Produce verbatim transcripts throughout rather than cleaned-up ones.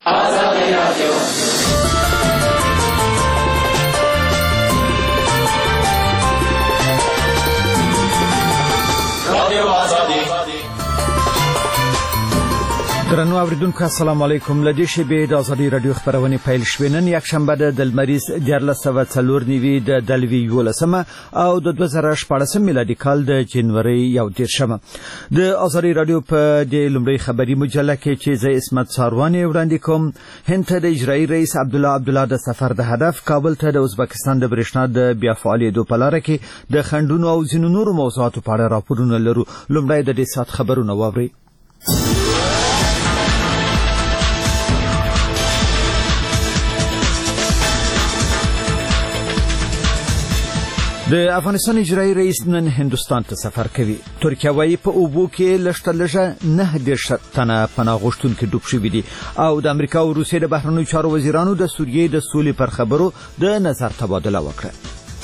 آزادی رادیو رادیو آزادی. درنو اوریدونکو السلام علیکم. لدې شبې د ازادي رادیو خبرونه پیل شوې. نن یک شنبه د دلمریز دیارلس سوه څلور نوي د دلوي یولسمه او د دوه زره شپاړسم میلادي کال د جنوري یو دېرشمه. د ازادي رادیو په د لومړۍ خبري مجله کې چې زه اسمت سارواني وړاندې کوم، هند ته د اجرایي رئیس عبدالله عبدالله د سفر د هدف، کابل ته د ازبکستان د برېښنا د بیا فعالېدو په لاره کې د خنډونو او ځینو نورو موضوعاتو په اړه راپورونه لرو. لومړی د دې ساعت خبرونه واورئ. د افغانستان اجرایي رئیس نن هندوستان ته سفر کوي. ترکیه وايي په اوبو کې لږ لږه نه دېرش تنه پناه غوښتونکي ډوب شوي دي او د امریکا او روسیې د بهرنیو چارو وزیرانو د سوریې د سولې پر خبرو د نظر تبادله وکړه.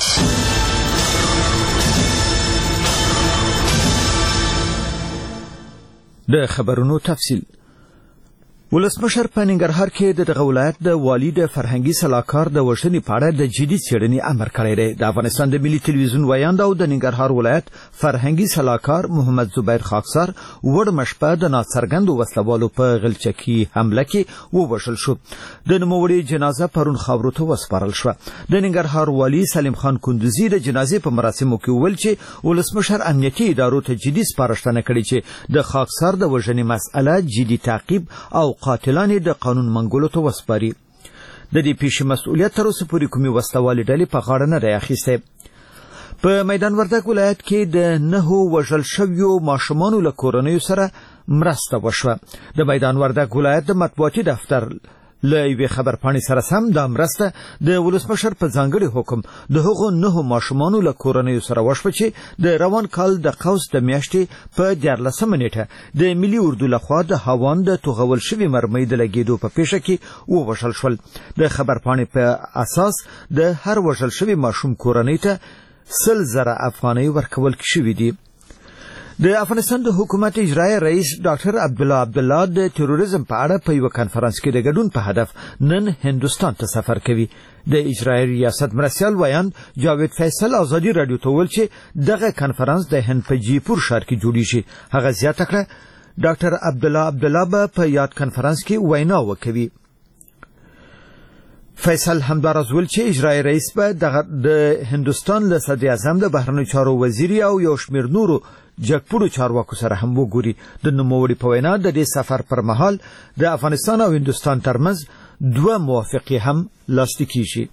د خبرونو تفصیل. ولسمشر په ننګرهار کې د دغه ولایت د والي د فرهنګي سلاکار د وژنې په اړه د جدي څېړنې امر کړی دی. د افغانستان د ملي تلویزیون ویاند او د ننګرهار ولایت فرهنګي سلاکار محمد زبیر خاکسار وړمه شپه د ناڅرګندو وسلوالو په غلچکي حمله کې ووژل شو. د نوموړي جنازه پرون خاورو ته وسپارل شوه. د ننګرهار والي سلیم خان کندوزي د جنازې په مراسمو کې وویل چې ولسمشر امنیتي ادارو ته جدي سپارښتنه کړې چې د خاکسار د وژنې مسأله جدي تعقیب او قاتلان د قانون منګولو ته وسپاري. د دې پیښې مسؤلیت تر اوسه پورې کومې وسلوالې ډلې په غاړه نه دی اخیستی. په میدان وردګ ولایت کې د نهو وژل شویو ماشومانو له کورنیو سره مرسته وشوه. د میدان وردګ ولایت د مطبوعاتي دفتر له یوې خبرپاڼې سره سم دا مرسته د ولسمشر په ځانګړي حکم د هغو نهو ماشومانو له کورنیو سره وشوه چې د روان کال د قوس د میاشتې په دیارلسمه نیټه د ملي اردو لخوا د هاوان د توغول شوي مرمۍ د لګېدو په پیښه کې ووژل شول. د خبرپاڼې په اساس د هر وژل شوي ماشوم کورنۍ ته سل زره افغانۍ ورکول شوي دي. د افغانستان د حکومت اجرایي رئیس ډاکټر عبدالله عبدالله د تروریزم په اړه په یو کنفرانس کې د ګډون په هدف نن هندوستان ته سفر کوي. د اجرایي ریاست مرستیال ویاند جاوید فیصل ازادي رادیو ته وویل چې دغه کنفرانس د هند په جیپور ښار کې جوړیږي. هغه زیاته کړه ډاکټر عبدالله عبدالله به په یاد کنفرانس کې وینا وکوي. فیصل همداراز ویل چې اجرایي رئیس به د هندوستان له صدر اعظم د بهرنیو چارو وزیر او یو شمېر نورو جګپوړو چارواکو سره هم وګوري. د نوموړي په وینا د دې سفر پر مهال د افغانستان او هندوستان ترمنځ دوه موافقې هم لاسلیک کیږي.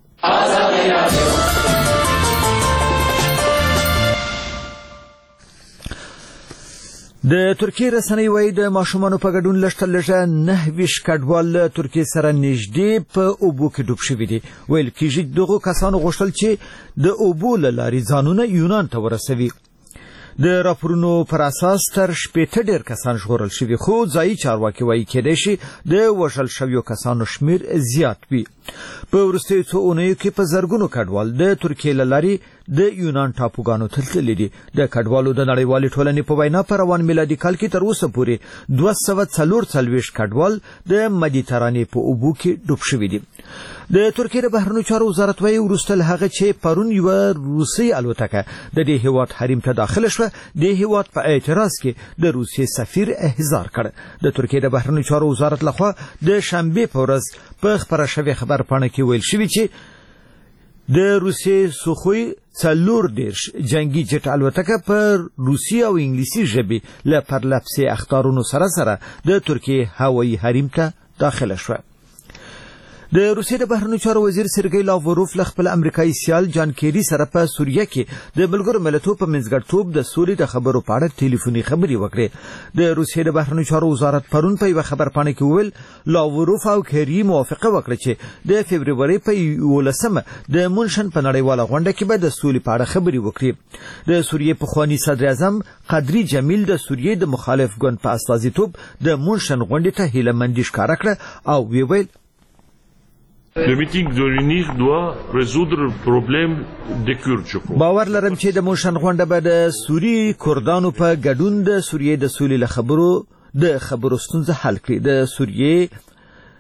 د ترکیې رسنۍ وایي د ماشومانو په ګډون لږ تر لږه نهه ویشت کډوال له ترکیې سره نږدې په اوبو کې ډوب شوي دي. ویل کېږي دغو کسانو غوښتل چې د اوبو له لارې ځانونه یونان ته ورسوي. د راپورونو پر اساس تر شپېته ډېر کسان ژغورل شوي، خو ځایي چارواکي وایي کېدای شي د وژل شویو کسانو شمېر زیات وي. په وروستیو څو اونیو کې په زرګونو کډوال د ترکیې له لارې د یونان ټاپوګانو ته تللي دي. د کډوالو د نړیوالې ټولنې په وینا په روان میلادي کال کې تر اوسه پورې دوه سوه څلور څلوېښت کډوال د مدیترانې په اوبو کې ډوب شوي دي. د ترکیې د بهرنیو چارو وزارت وایي وروسته له هغه چې پرون یوه روسۍ الوتکه د دې هېواد حریم ته داخله شوه، د هېواد په اعتراض کې د روسیې سفیر احضار کړ. د ترکیې د بهرنیو چارو وزارت لخوا د شنبې په ورځ په خپره شوې خبرپاڼه کې ویل شوي چې د روسیې سوخوی څلور دېرش جنگي جټ الوتکه په روسي او انګلیسي ژبې له پرلپسې اخطارونو سره سره د ترکیې هوایي حریم ته داخله شوه. د روسیې د بهرنیو چارو وزیر سرګی لاوروف له خپل امریکایي سیال جان کیری سره په سوریه کې د ملګرو ملتونو په منځګړیتوب د سولې د خبرو په اړه ټلیفوني خبرې وکړې. د روسیې د بهرنیو چارو وزارت پرون په یوه خبرپاڼه کې وویل لاوروف او کیری موافقه وکړه چې د فبروري په یولسمه د مونشن په نړیواله غونډه کې به د سولې په اړه خبرې وکړي. د سوریې پخواني صدر اعظم قدري جمیل د سوریې د مخالف ګوند په استازیتوب د مونشن غونډې ته هیله مندي ښکاره کړه او ویل Le meeting de l'UNIR doit résoudre le problème des Kurdes. باور لرم چې د مونشن غونډه به د سوري کردانو په ګډون د سوریې د سولې له خبرو د خبرو ستونزه حل کړي. د سوریې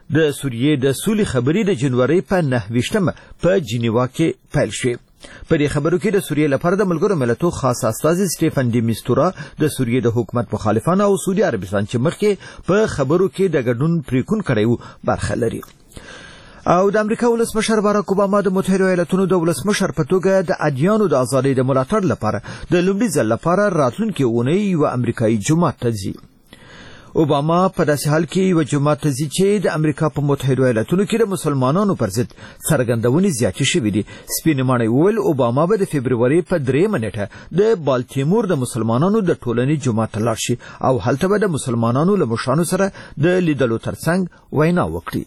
د سوریې د سولې خبرې د جنوري په نهه ویشتمه په جنیوا کې پیل شوې. په دې خبرو کې د سوریې لپاره د ملګرو ملتونو خاص استازي سټيفن ډي میستورا د سوریې د حکومت مخالفان او سعودي عربستان چې مخکې په خبرو کې د ګډون پریکون کړی برخه لري. او د امریکا ولسمشر باراک اوباما د متحده ایالاتونو د ولسمشر په توګه د ادیانو د ازادۍ د ملاتړ لپاره د لومړي ځل لپاره راتلونکي اونۍ یو امریکایي جماعت ته ځي. اوباما په داسې حال کې یو جماعت ته ځي چې د امریکا په متحده ایالاتونو کې د مسلمانانو پر ضد څرګندونې زیاتې شوې دي. سپین ماڼۍ وویل اوباما به د فبروري په درېیمه نیټه د بالتیمور د مسلمانانو د ټولنې جماعت ته لاړ شي او هلته به د مسلمانانو له مشرانو سره د لیدلو ترڅنګ وینا وکړي.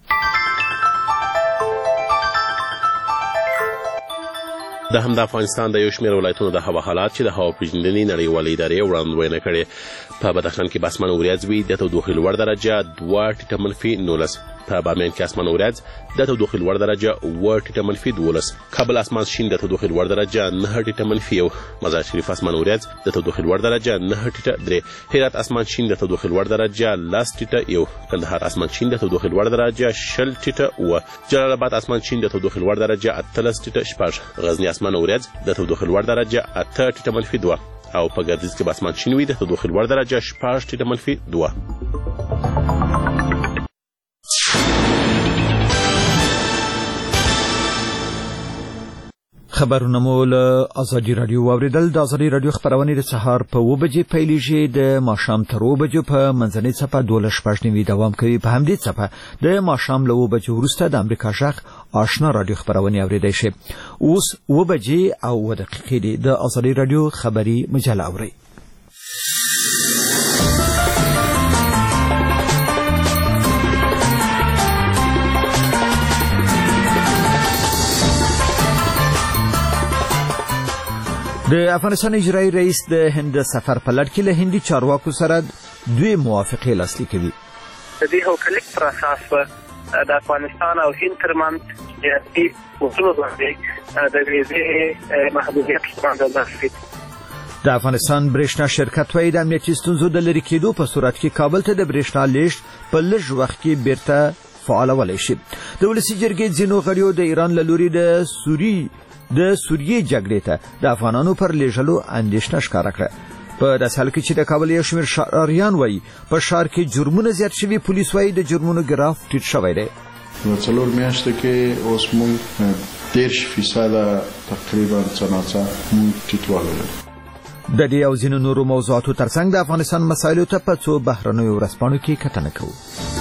د هم د افغانستان د یو شمېر ولایتونو د هوا حالات چې د هوا پیژندنې نړیوالې ادارې وړاندوینه کړې. په بدخشان کې به اسمان وریځ وي، د تودوخې لوړ درجه دوه ټیټه منفي نولس. په بامیان کې اسمان وریځ، د تودوخې لوړ درجه اوه ټیټه منفي دولس. کابل اسمان شین، د تودوخې لوړ درجه نهه ټیټه منفي یو. مزار شریف اسمان وریځ، د تودوخې لوړ درجه نهه ټیټه درې. هرات اسمان شین، د تودوخې لوړ درجه لس ټیټه یو. کندهار اسمان شین، د تودوخې لوړ درجه شل ټیټه اوه. جلال آباد اسمان شین، د تودوخې لوړ درجه اتلس ټیټه شپږ. غزنی اسمان وریځ، د تودوخې لوړ درجه اته ټیټه منفي دوه. او په ګردیز کې به اسمان شین وي، د تودوخې لوړ درجه شپږ ټیټه منفي دوه. خبرونه مو له ازادي رادیو واوریدل. د ازادي رادیو خبرونه د سهار په اوه بجې پیلېږي، د ماښام تر اوه بجو په منځنۍ څپه دولس شپږ نیمې دوام کوي. په همدې څپه د ماښام له اوه بجو وروسته د امریکا غږ آشنا رادیو خبرونه اوریدای شي. اوس اوه بجې او اوه دقیقې دي. د ازادي رادیو خبري مجله اورئ. د افغانستان اجرایي رئیس د هند سفر په لړ کې له هندي چارواکو سره دوی موافقې لاسلیک کوي. د دې هوکړې پر اساس د افغانستان او هند ترمنځ سیاسي اصولو باندې د ویزې محدودیت باندې لاسلیک. د افغانستان برېښنا شرکت وايي د امنیتي ستونزو د لرې کېدو په صورت کې کابل ته د برېښنا لیږد په لږ وخت کې بیرته فعالولی شي. د ولسي جرګې ځینو غړیو د ایران له لوري د سوري د سوریې جګړې ته د افغانانو پر لیږلو اندېښنه ښکاره کړه. په داسې حال کې چې د کابل یو شمېر ښاریان وایي په ښار کې جرمونه زیات شوي. پولیس وایي د جرمونو ګراف ټیټ شوی دی. په څلور میاشتو کې اوس موږ دېرش فیصده تقریبا څه ناڅه ټیټوالی لرو. د دې او ځینو نورو موضوعاتو ترڅنګ د افغانستان مسایلو ته په څو بهرنیو ورځپاڼو کې کتنه کوو.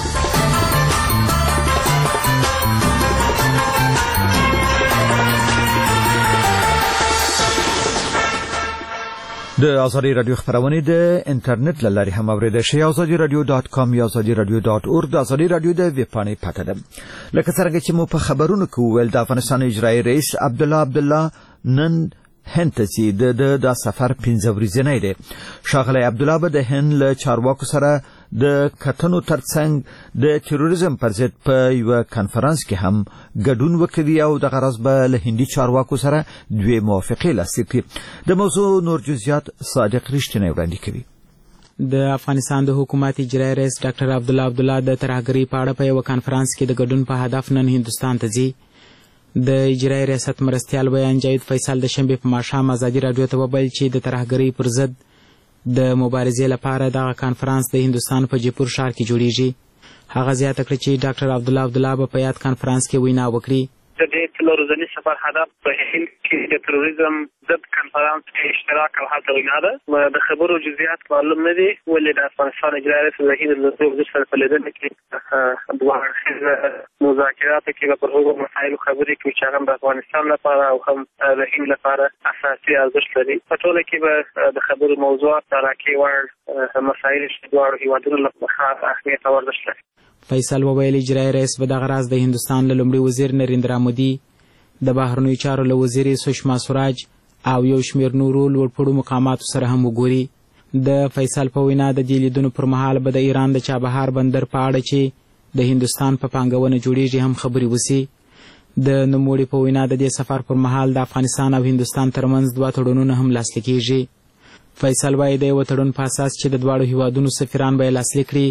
د ازادي رادیو خبرونه د انټرنیټ له لارې هم اوریدل شي. ازادي رادیو ډاټ کام یا ازادي رادیو ډاټ اورګ د ازادي رادیو د ویب پاڼې پته ده. لکه څنګه چې مو په خبرونو کې وویل، د افغانستان اجرایي رئیس عبدالله عبدالله نن هند ته ځي. د د سفر پنځه ورځنی دی. ښاغلی عبدالله به د هند له چارواکو سره د کتنو ترڅنګ د تروریزم پر ضد په یو کانفرنس کې هم ګډون وکوي او د غرض به له هندي چارواکو سره دوی موافقې لاسلیک کړي. د موضوع نور جزئیات صادق رښتینی وړاندې کوي. د افغانستان د حکومت اجرایي رئیس ډاکټر عبدالله عبدالله د ترهګرۍ په اړه په یو کانفرنس کې د ګډون په هدف نن هندوستان ته ځي. د اجرایي ریاست مرستیال بیان جاوید فیصل د شنبې په ماښام ازادي رادیو ته وویل چې د ترهګرۍ پر ضد د مبارزې لپاره دغه کانفرنس د هندوستان په جیپور ښار کې جوړیږي. هغه زیاته کړه چې ډاکټر عبدالله عبدالله به په یاد کانفرنس کې وینا وکړي. د دې څلور ورځني سفر هدف په هند کې د تروریزم ضد کانفرنس کې اشتراک او هلته وینا ده. د خبرو جزئیات معلوم نه دي، ولې د افغانستان اجرایي رئیس د هند له وزیر سره په لیدنه کې دوه اړخیزه مذاکراتو کې به پر هغو مسایلو خبرې کوي چې هغه د افغانستان لپاره او هم د هند لپاره اساسي ارزښت لري. په ټوله کې به د خبرو موضوعات د راکې وړ مسایل چې دواړو هېوادونو لپاره اهمیت او ارزښت لري. فیصل وویل اجرایي رئیس به دغه راز د هندوستان له لومړي وزیر نریندرا مودي، د بهرنیو چارو له وزیرې سشما سوراج او یو شمېر نورو لوړپوړو مقاماتو سره هم وګوري. د فیصل په وینا د دې لیدنو پر مهال به د ایران د چابهار بندر په اړه چې د هندوستان په پانګونه جوړیږي هم خبرې وسي. د نوموړي په وینا د دې سفر پر مهال د افغانستان او هندوستان ترمنځ دوه تړونونه هم لاسلیکېږي. فیصل وایي د یو تړون په اساس چې د دواړو هیوادونو سفیران به یې لاسلیک کړي،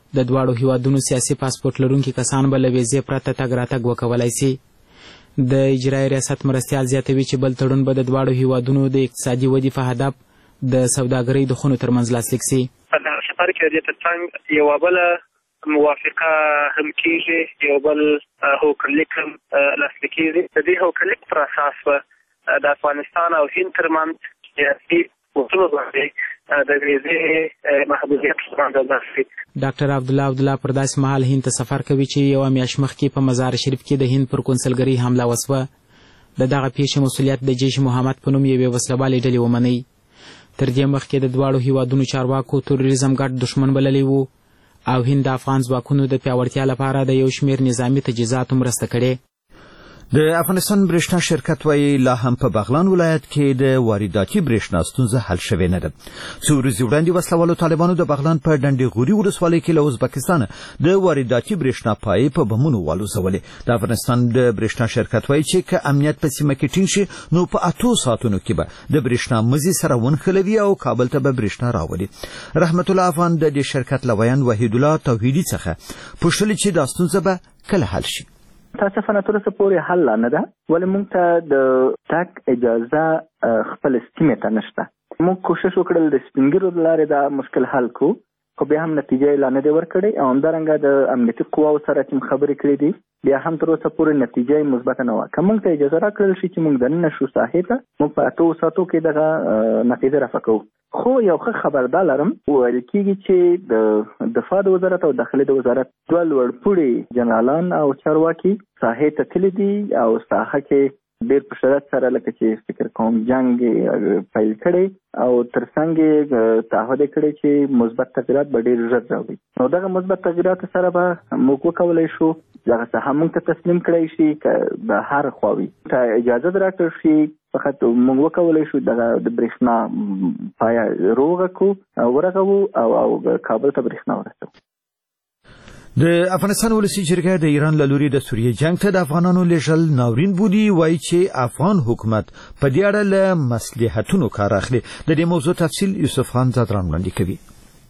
د دواړو هیوادونو سیاسي پاسپورټ لرونکي کسان به له ویزې پرته تګ راتګ وکولی سي. د اجرایي ریاست مرستیال زیاتوي چې بل تړون به د دواړو هیوادونو د اقتصادي ودې په هدف د سوداګرۍ د خونو ترمنځ لاسلیک سي. په دغه سفر کې د دې ترڅنګ یوه بله موافقه هم کېږي، یو بل هوکړلیک هم لاسلیک کېږي. د دې هوکړلیک پر اساس به د افغانستان او هند ترمنځ سیاسي اصولو باندې د ویزې محدودیت باندې شي. ډاکټر عبدالله عبدالله پر داسې مهال هند ته سفر کوي چې یوه میاشت مخکې په مزار شریف کې د هند پر کونسلګرۍ حمله وسوه. د دغه پیښې مسؤلیت د جیش محمد په نوم یوې وسلوالې ډلې ومنئ. تر دې مخکې د دواړو هیوادونو چارواکو تروریزم ګډ دښمن بللی و او هند د افغان ځواکونو د پیاوړتیا لپاره د یو شمېر نظامي تجهیزاتو مرسته کړې. د افغانستان برېښنا شرکت وایي لا هم په بغلان ولایت کې د وارداتي برېښنا ستونزه حل شوې نه ده. څو ورځې وړاندې وسلوالو طالبانو د بغلان په ډنډې غوري ولسوالۍ کې له ازبکستانه د وارداتي برېښنا پایې په بمونو والوزولې. د افغانستان د برېښنا شرکت وایي چې که امنیت په سیمه کې ټینګ شي نو په اتو ساعتونو کې به د برېښنا مزي سره ونښلوي او کابل ته به برېښنا راولي. رحمت الله افغان د دې شرکت له ویان وحید الله توحیدي څخه پوښتلي چې دا ستونزه به کله حل شي. متاسفانه تر اوسه پورې حل لا نه ده، ولې موږ ته د تګ اجازه خپل سیمې ته نشته. موږ کوشش وکړل د سپینګیرو د لارې دا مشکل حل کړو، خو بیا هم نتیجه یې لا نه دی ورکړې او همدارنګه د امنیتي قواو سره چې خبرې کړې دي بیا هم تر اوسه پورې نتیجه یې مثبته نه وه. که موږ ته اجازه راکړل شي چې موږ دننه شو ساحې ته، موږ په اتو ساعتو کې دغه نتیجه رافع کوو. خو یو ښه خبر دا لرم، ویل کېږي چې د دفاع د وزارت او داخلي د وزارت دوه لوړپوړي جنرالان او چارواکي ساحې ته تللي دي او ساحه کې ډېر په شدت سره لکه چې فکر کوم جنګ پیل کړی او ترڅنګ یې تعهد کړی چې مثبت تغیرات به ډېر ژر راوړي. نو دغه مثبت تغیرات سره به موږ وکولی شو دغه ساحه موږ ته تسلیم کړی شي، که به هر خواوي ته اجازه راکړل شي فقط موږ وکولی شو دغه د برېښنا پایه روغه کړو ورغوو او او کابل ته برېښنا ورسوو. د افغانستان ولسي جرګه د ایران له لوري د سوریې جنگ ته د افغانانو لېږل ناورین بولي. وایي چې افغان حکومت په دې اړه له مصلحتونو کار اخلي. د دې موضوع تفصیل یوسف خان زادران وړاندې کوي.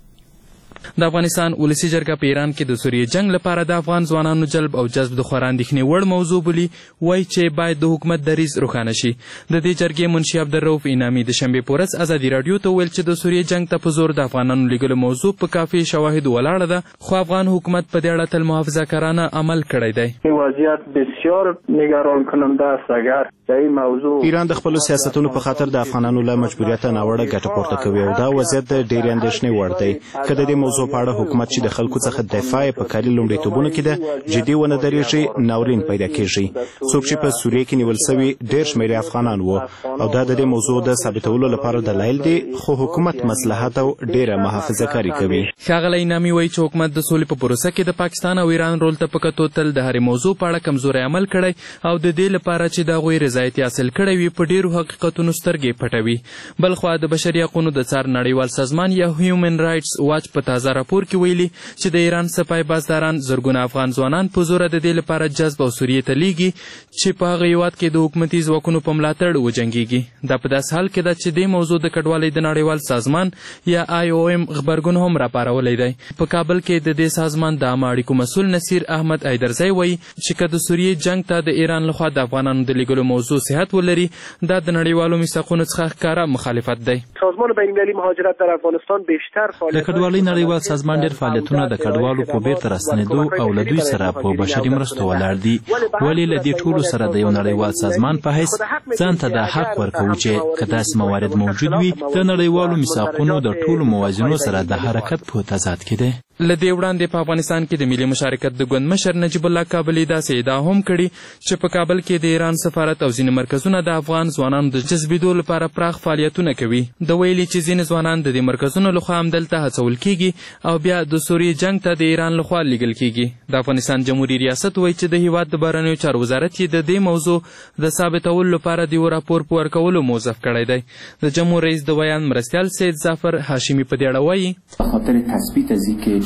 د افغانستان ولسي جرګه په ایران کې د سوریې جنگ لپاره د افغان ځوانانو جلب او جذب د خورا اندېښنې وړ موضوع بولي. وایي چې باید د حکومت دریځ روښانه شي. د دې جرګې منشي عبدالرؤف انعامي د شنبې په ورځ ازادي راډیو ته وویل چې د سوریې جنگ ته په زور د افغانانو لیږلو موضوع په کافي شواهدو ولاړه ده، خو افغان حکومت په دې اړه تل محافظه‌کارانه عمل کړی دی. وضعیت بسیار نگران کننده است. اگر ایران د خپل سیاستونو په خاطر د افغانانو له مجبوریت ناوړه ګټه پورته کوي او دا وضعیت د ډېرې اندېښنې وړ دی. که د دې موضوع په اړه حکومت چې د خلکو څخه دفاع په کاري لومړیتوبونو کې ده جدي ونه درېږي، ناورین پیدا کېږي. څوک چې په سوریې کې نیول سوي ډېر شمېر افغانان وو او دا د دې موضوع د ثابتولو لپاره دلایل دي، خو حکومت مصلحت او ډېره محافظه‌کاري کوي. ښاغلی انعامي وایي چې حکومت د سولې په پروسه کې د پاکستان او ایران رول ته په کتو تل د هرې موضوع په اړه کمزوری عمل کړی او د دې لپاره چې د هغوی رضایت حاصل کړی وي په ډېرو حقیقتونو سترګې پټوي. بلخوا د بشري حقونو د څار نړیوال سازمان یا هیومن رایټس واچ په تازه راپور کې ویلي چې د ایران سپای بازداران زرګونه افغان ځوانان په زوره د دې لپاره جذب او سوریې ته لیږي چې په هغه هېواد کې د حکومتي ځواکونو په ملاتړ وجنګېږي. دا په داسې حال کې ده چې دې موضوع د کډوالۍ د نړیوال سازمان یا آی او ایم غبرګون هم راپارولی دی. په کابل کې د دې سازمان د عامه اړیکو مسؤل نصیر احمد ایدرزی وایي چې که د سوریې جنگ ته د ایران لخوا د افغانانو د لیږلو موضوع صحت ولري، دا د نړیوالو میثاقونو څخه ښکاره مخالفت دی. سازمان بین‌المللي مهاجرت در افغانستان بیشتر د کډوالۍ نړیوال سازمان ډېر فعالیتونه د کډوالو په بیرته راستنېدو او له دوی سره په بشري مرستو ولاړ دي. ولې له دې ټولو سره د یو نړیوال سازمان په حیث ځان ته دا حق ورکوو چې که داسې موارد موجود وي د نړیوالو میثاقونو د ټولو موازینو سره د حرکت په تضاد کې دی. له دې وړاندې په افغانستان کې د ملي مشارکت د ګوند مشر نجیب الله کابلي داسې ادعا هم کړې چې په کابل کې د ایران سفارت او ځینې مرکزونه د افغان ځوانانو د جذبېدو لپاره پراخ فعالیتونه کوي. د ویلي چې ځینې ځوانان د دې مرکزونو لخوا همدلته هڅول کېږي او بیا د سوریې جنگ ته د ایران لخوا لیږل کېږي. د افغانستان جمهوري ریاست وایي چې د هېواد د بهرنیو چارو وزارت یې د دې موضوع د ثابتولو لپاره د یو راپور په ورکولو موظف کړی دی. د جمهور رئیس د ویان مرستیال سید ظفر هاشمي په دې اړه وایي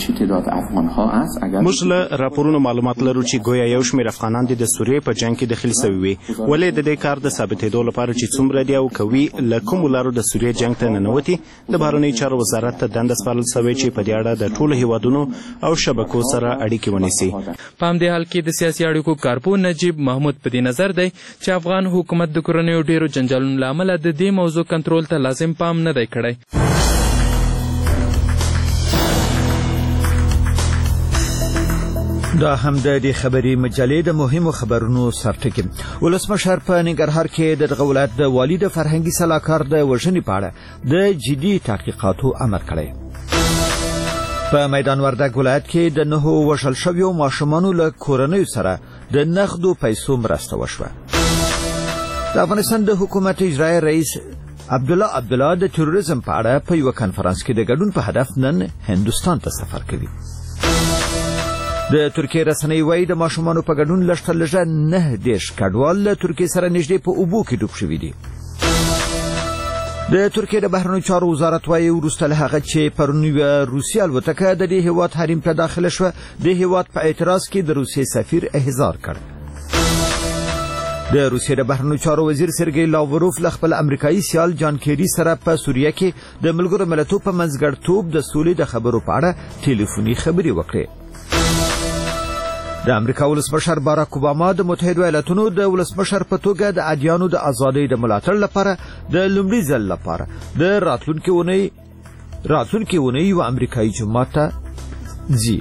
چه تعداد افغان ها است اگر موږ له راپورونو معلومات لرو چې گویا یو شمېر افغانان د سوریې په جنګ کې دخیل شوي وي ولې د دې کار د ثابتېدو لپاره چې څومره دي او کوي له کومو لارو د سوریې جنګ ته ننوتي د بهرنیو چارو وزارت ته دنده سپارل شوې چې په دې اړه د ټولو هیوادونو او شبکو سره اړیکې ونیسي. په همدې حال کې د سیاسي اړیکو کارپو نجیب محمود په دې نظر دی چې افغان حکومت د کورنیو ډیرو جنجالونو له امله د دې موضوع کنټرول ته لازم پام نه دی کړی. دا هم د دې خبري مجلې د مهمو خبرونو سرټکی. ولسمشر په ننګرهار کې د دغه ولایت د والي د فرهنګي سلاکار د وژنې په اړه د جدي تحقیقاتو امر کړی. په میدان وردګ ولایت کې د نهو وژل شویو ماشومانو له کورنیو سره د نغدو پیسو مرسته وشوه. د افغانستان د حکومت اجرایي رئیس عبدالله عبدالله د تروریزم په اړه په یو کنفرانس کې د ګډون په هدف نن هندوستان ته سفر کوي. د ترکیې رسنۍ وايي د ماشومانو په ګډون لږ تر لږه نه دېرش کډوال له ترکیې سره نږدې په اوبو کې ډوب شوي دي. د ترکیې د بهرنیو چارو وزارت وايي وروسته له هغه چې پرون یوه روسي الوتکه د دې هیواد حریم ته داخله شوه د هیواد په اعتراض کې د روسیې سفیر احضار کړ. د روسیې د بهرنیو چارو وزیر سرګی لاوروف له خپل امریکایي سیال جان کیری سره په سوریه کې د ملګرو ملتونو په منځګړیتوب د سولې د خبرو په اړه ټلیفوني خبرې وکړې. د امریکا ولسمشر باراک اوباما د متحده ایالاتونو د ولسمشر په توګه د ادیانو د ازادۍ د ملاتړ لپاره د لومړي ځل لپاره د راتلونکي اونۍ راتلونکي اونۍ یو امریکایي جماعت ته ځي.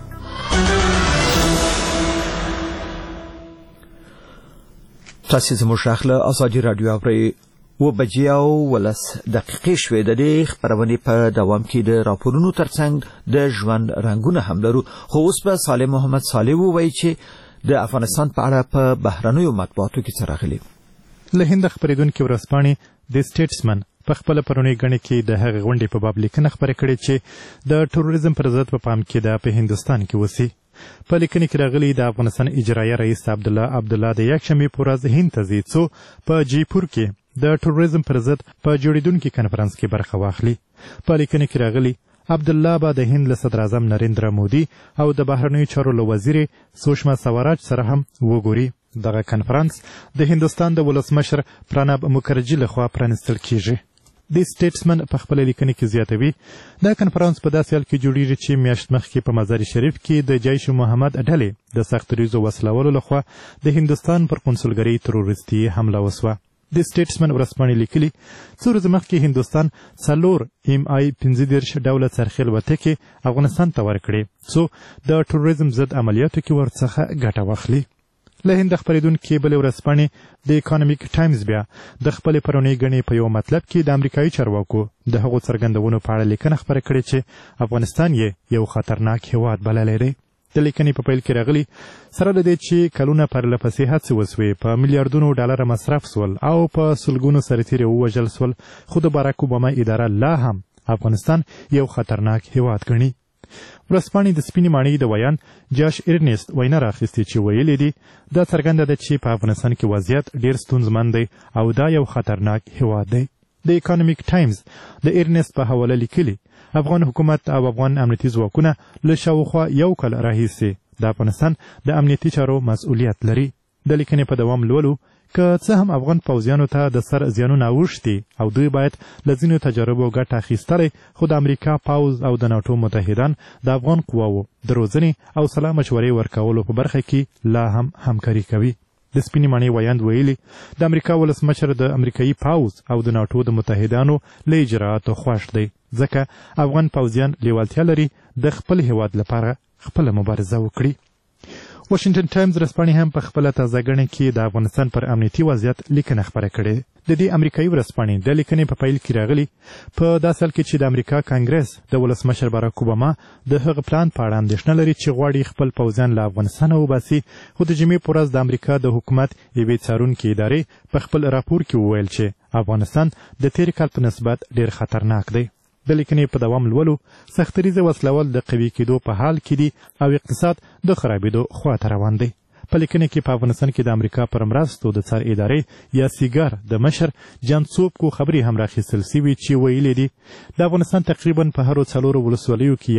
تاسو زموږ غږ له ازادي راډیو اورئ. و بجې او ولس دقیقې شوې. د دې خپرونې په دوام کې د راپورونو ترڅنګ د ژوند رنګونه هم لرو. خو اوس به صالح محمد صالح ووایي چې د افغانستان په اړه په بهرنیو مطبوعاتو کې څه راغلي. له هند خپرېدونکي ورځپاڼې د سټیټسمن په خپله پرونۍ ګڼې کې د هغې غونډې په باب لیکنه خپره کړې چې د ټروریزم پر ضد په پام کې ده په هندوستان کې وسي. په لیکنې کې راغلي د افغانستان اجرایه رئیس عبدالله عبدالله د یکشنبې په ورځ هند ته ځي څو په جیپور کې د ټروریزم پر ضد په جوړېدونکي کنفرانس کې برخه واخلي. په لیکنې کې راغلي عبدالله به د هند له صدر اعظم نریندرا مودي او د بهرنیو چارو له وزیرې سوشما سوراج سره هم وګوري. دغه کنفرانس د هندوستان د ولسمشر پرانب مکرجي لخوا پرانیستل کیږي. د سټیټسمن په خپل لیکنه کې زیاتوي دا کنفرانس په داسې حال کې جوړیږي چې میاشت مخکې په مزار شریف کې د جیش محمد ډلې د سخت دریزو وسلولو لخوا د هندوستان پر قونسلګرۍ تروریستي حمله وسوه. د سټیټسمن ورځپاڼې لیکلي څو ورځې مخکې هندوستان څلور ایم آی پنځه دېرش ډوله څرخي الوتکې افغانستان ته ورکړې څو د ټروریزم ضد عملیاتو کې ورڅخه ګټه واخلي. له هند خپرېدونکې بلې ورځپاڼې د اکانومیک ټایمز بیا د خپلې پرونۍ ګڼې په یو مطلب کې د امریکایي چارواکو د هغو څرګندونو په اړه لیکنه خپره کړې چې افغانستان یې یو خطرناک هیواد بللی دی. د لیکنې په پیل کې راغلي سره له دې چې کلونه پرله پسې هڅې وسوې په میلیارډونو ډالره مصرف سول او په سلګونو سرتیرې ووژل سول خو د باراک اوباما اداره لا هم افغانستان یو خطرناک هیواد ګڼي. ورځپاڼې د سپینې ماڼۍ د ویان جاش ایرنیست وینا راخیستې چې ویلي دي دا څرګنده ده چې په افغانستان کې وضعیت ډېر ستونزمن دی او دا یو خطرناک هیواد دی. د اکانومیک ټایمز د ایرنیست په حواله لیکلي افغان حکومت او افغان امنیتي ځواکونه له شاوخوا یو کال راهیسې د افغانستان د امنیتي چارو مسؤلیت لري. د لیکنې په دوام لولو که څه هم افغان پوځیانو ته د سر زیانونه اوښتي او دوی باید له ځینو تجربو ګټه اخیستلی خو د امریکا پوځ او د ناټو متحدان د افغان قواوو د روزنې او سلا مشورې ورکولو په برخه کې لا هم همکاري کوي. د سپینې ماڼۍ ویاند ویلي د امریکا ولسمشر د امریکایي پوځ او د ناټو د متحدانو له اجرااتو خوښ دی ځکه افغان پوځیان لیوالتیا لري د خپل هیواد لپاره خپله مبارزه وکړي. واشنګټن ټایمز ورځپاڼې هم په خپله تازه ګڼه کې د افغانستان پر امنیتي وضعیت لیکنه خپره کړې. د دې امریکایي ورځپاڼې د لیکنې په پیل کې راغلي په داسې حال کې چې د امریکا کانګرس د ولسمشر باراک اوباما د هغه پلان په اړه اندېښنه لري چې غواړي خپل پوځیان له افغانستانه وباسي خو د جمعې په ورځ د امریکا د حکومت یوې څارونکې ادارې په خپل راپور کې وویل چې افغانستان د تېر کال په نسبت ډېر خطرناک دی. د لیکنې په دوام لولو سختریزه وسلول د قوي کېدو په حال کې دي او اقتصاد د خرابېدو خواته روان دی. په لیکنه کې په افغانستان کې د امریکا پر مرستو د څار ادارې یا سیګار د مشر جان څوبکو خبرې هم راخیستل سوي چې ویلي دي د افغانستان تقریبا په هرو څلورو ولسوالیو کې یوه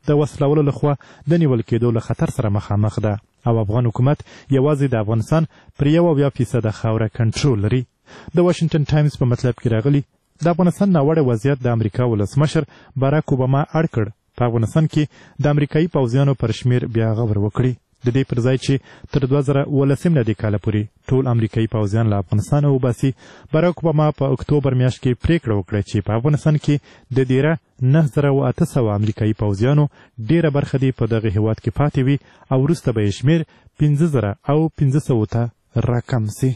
د وسلوالو لخوا د نیول کېدو له خطر سره مخامخ ده او افغان حکومت یوازې د افغانستان پر یو اویا فیصده خاوره کنټرول لري. د واشنګټن ټایمز په مطلب کې راغلی د افغانستان ناوړه وضعیت د امریکا ولسمشر باراک اوباما اړ کړ په افغانستان کې د امریکایي پوځیانو پر شمیر بیا غور وکړي. د دې پر ځای چې تر دوه زره اوولسم نه دې کاله پورې ټول امریکایي پوځیان له افغانستانه وباسي، باراک اوباما په اکتوبر میاشت کې پریکړه وکړه چې په افغانستان کې د دیره نه زره او اته سوه امریکایي پوځیانو ډېره برخه دې په دغه هېواد کې پاتې وي او وروسته به یې شمېر پنځه زره او پنځه سوو ته راکم سي.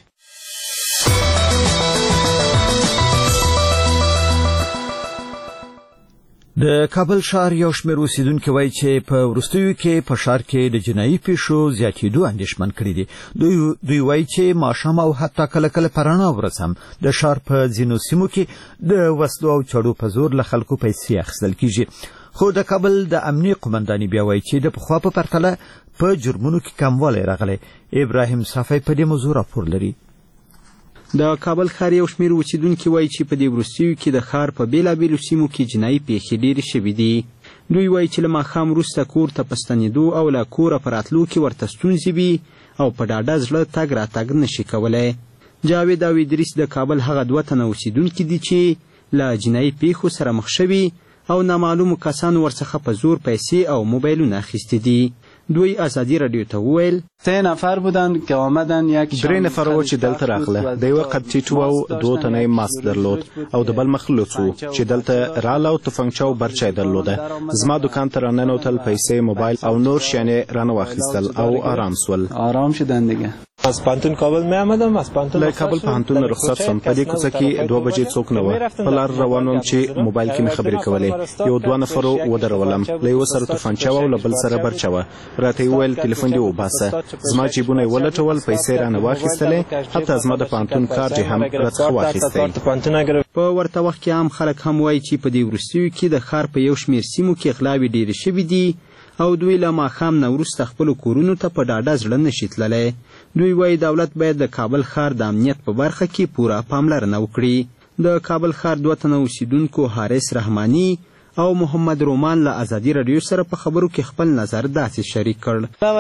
د کابل ښار یو شمېر اوسیدونکي وایي چې په وروستیو کې په ښار کې د جنایي پیښو زیاتېدو اندېښمن کړي دي. دوی دوی وایي چې ماښام او حتی کله کله په رڼا ورځ هم د ښار په ځینو سیمو کې د وسلو او چړو په زور له خلکو پیسې اخیستل کیږي. خو د کابل د امنیي قمنداني بیا وایي چې د پخوا په پرتله په جرمونو کې کموالی راغلی. ابراهیم صافی په دې موضوع راپور لري. د کابل ښار یو شمېر اوسیدونکي وایي چې په دې وروستیو کې د ښار په بېلابېلو سیمو کې جنایي پیښې ډېرې شوي دي. دوی وایي چې له ماښام وروسته کور ته په ستنېدو او له کوره په راتلو کې ورته ستونزې وي او په ډاډه زړه تګ راتګ نشي کولی. جاوید او ادریس د کابل هغه دوه تنه اوسیدونکي دي چې له جنایي پیښو سره مخ شوي او نامعلومو کسانو ورڅخه په زور پیسې او موبایلونه اخیستي دي. دوی ازادي رادیو ته وویل سه نفر بودن که آمدن یک درې نفر وو چې دلته راغله. د یوه قد ټیټ او دوه تنه یې ماسک درلود او د بل مخ لوڅ و چې دلته راله او تفنګچه او برچه یې درلوده. زما دوکان ته راننوتل، پیسې، موبایل او نور شیان یې رانه واخیستل او آرام سول. آرام شدن دیگه. از پانتون کابل می آمدم از پانتون له کابل پوهنتون رخصت شوم. په دې کوڅه کې دوه بجې څوک نه وه. په لار روان وم چې موبایل کې مې خبرې کولې. یو دوه نفرو ودرولم، له یوه سره توفنچه وه او له بل سره برچه وه. راته یې وویل تلیفون دې وباسه. زما جیبونه یې ولټول، پیسې رانه واخیستلې، حتی زما د پوهنتون کارډ یې هم راڅخه واخیستی. په ورته وخت کې عام خلک هم وایي چې په دې وروستیو کې د ښار په یو شمېر سیمو کې غلاوې ډېرې شوي دي او دوی له ماښام نه وروسته خپلو کورونو ته په ډاډه زړه نشي تللی. دوی وایي دولت باید د کابل ښار د امنیت په برخه کې پوره پاملرنه وکړي. د کابل ښار دوه تنه اوسیدونکو حارث رحماني او محمد رومان له ازادي رادیو سره په خبرو کې خپل نظر داسې شریک کړ.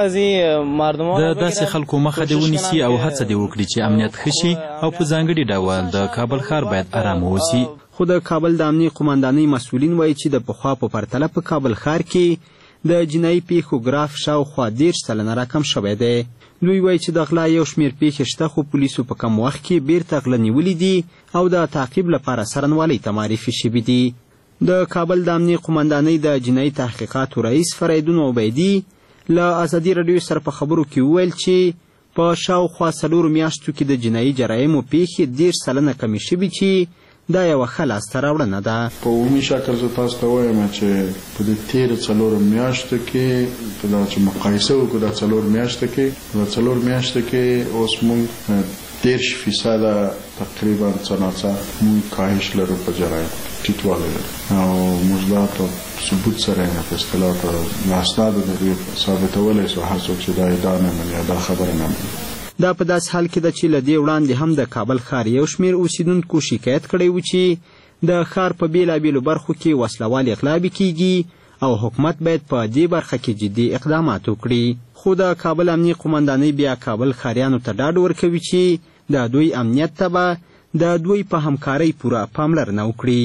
د داسې خلکو مخه دې ونیسي او هڅه دې وکړي چې امنیت ښه شي او په ځانګړي ډول د کابل ښار باید ارام واوسي. خو د کابل د امنیي قمندانۍ مسؤلین وایي چې د پخوا په پرتله په کابل ښار کې د جنایي پیښو ګراف شاوخوا دېرش سلنه راکم شوی دی. دوی وایي چې د غلا یو شمېر پیښې شته خو پولیسو په کم وخت کې بیرته غله نیولي دي او د تعقیب لپاره څارنوالۍ ته معرفي شوي دي. د کابل د امنیي قمندانۍ د جنایي تحقیقاتو رئیس فریدون عبیدي له ازادي رادیو سره په خبرو کې وویل چې په شاوخوا څلورو میاشتو کې د جنایي جرایمو پیښې دېرش سلنه کمې شوي چې دا یوه ښه لاسته راوړنه ده. په عمومي شکل زه تاسو ته وایم چې په دې تېرو څلورو میاشتو کې دا چې مقایسه وکړو دا څلور میاشتو کې دا څلور میاشتو کې اوس موږ دېرش فیصده تقریبا څه ناڅه موږ کاهش لرو په جرایم ټیټوالی لرو او موږ دا په ثبوت سره یې په اصطلاح په اسنادو د ثابتولی سو هر څوک چې دا ادعا نه مني دا خبره نه مني. دا په داسې حال کې ده چې له دې وړاندې هم د کابل ښار یو شمېر اوسیدونکو شکایت کړی و چې د ښار په بېلابېلو برخو کې وسلوالې غلاوې کیږي او حکومت باید په دې برخه کې جدي اقدامات وکړي. خو د کابل امنیي قمندانۍ بیا کابل ښاریانو ته ډاډ ورکوي چې د دوی امنیت ته به د دوی په همکارۍ پوره پاملرنه وکړي.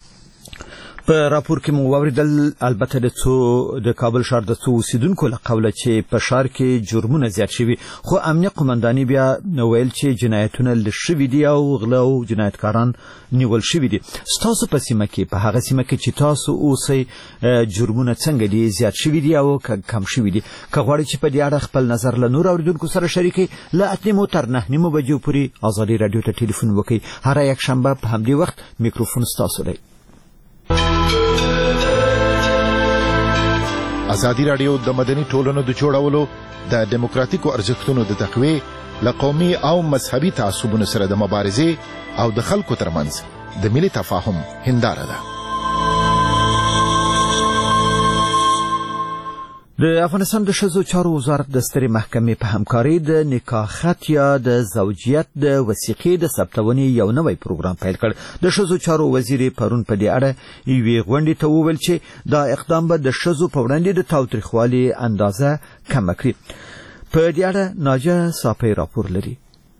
په راپور کې مو واوریدل البته د څو د کابل ښار د څو اوسیدونکو له قوله چې په ښار کې جرمونه زیات شوي خو امنیه قمنداني بیا ویل چې جنایتونه لږ شوي دي او غله او جنایتکاران نیول شوي دي. ستاسو په سیمه کې په هغه سیمه کې چې تاسو اوسئ جرمونه څنګه دي؟ زیات شوي دي او کم شوي دي؟ که غواړئ چې په دې اړه خپل نظر له نورو اورېدونکو سره شریک کړئ له اته نیمو تر نهه نیمو بجو پورې ازادي راډیو ته ټلیفون وکړئ. هره یکشنبه په همدې وخت میکروفون ستاسو دی. ازادي راډیو د مدني ټولنو د جوړولو د دیموکراتیکو ارزښتونو د تقویې له قومي او مذهبي تعصبونو سره د مبارزې او د خلکو ترمنځ د ملي تفاهم هنداره ده. د افغانستان د ښځو چارو وزارت د سترې محکمې په همکارۍ د نکاح خط یا د زوجیت د وثیقې د ثبتونې یو نوی پروګرام پیل کړ. د ښځو چارو وزیر پرون په دې اړه یوې غونډې ته وویل چې دا اقدام به د ښځو په وړاندې د تاوتریخوالي اندازه کمه کړي. په دې اړه ناجیه صافی راپور لري.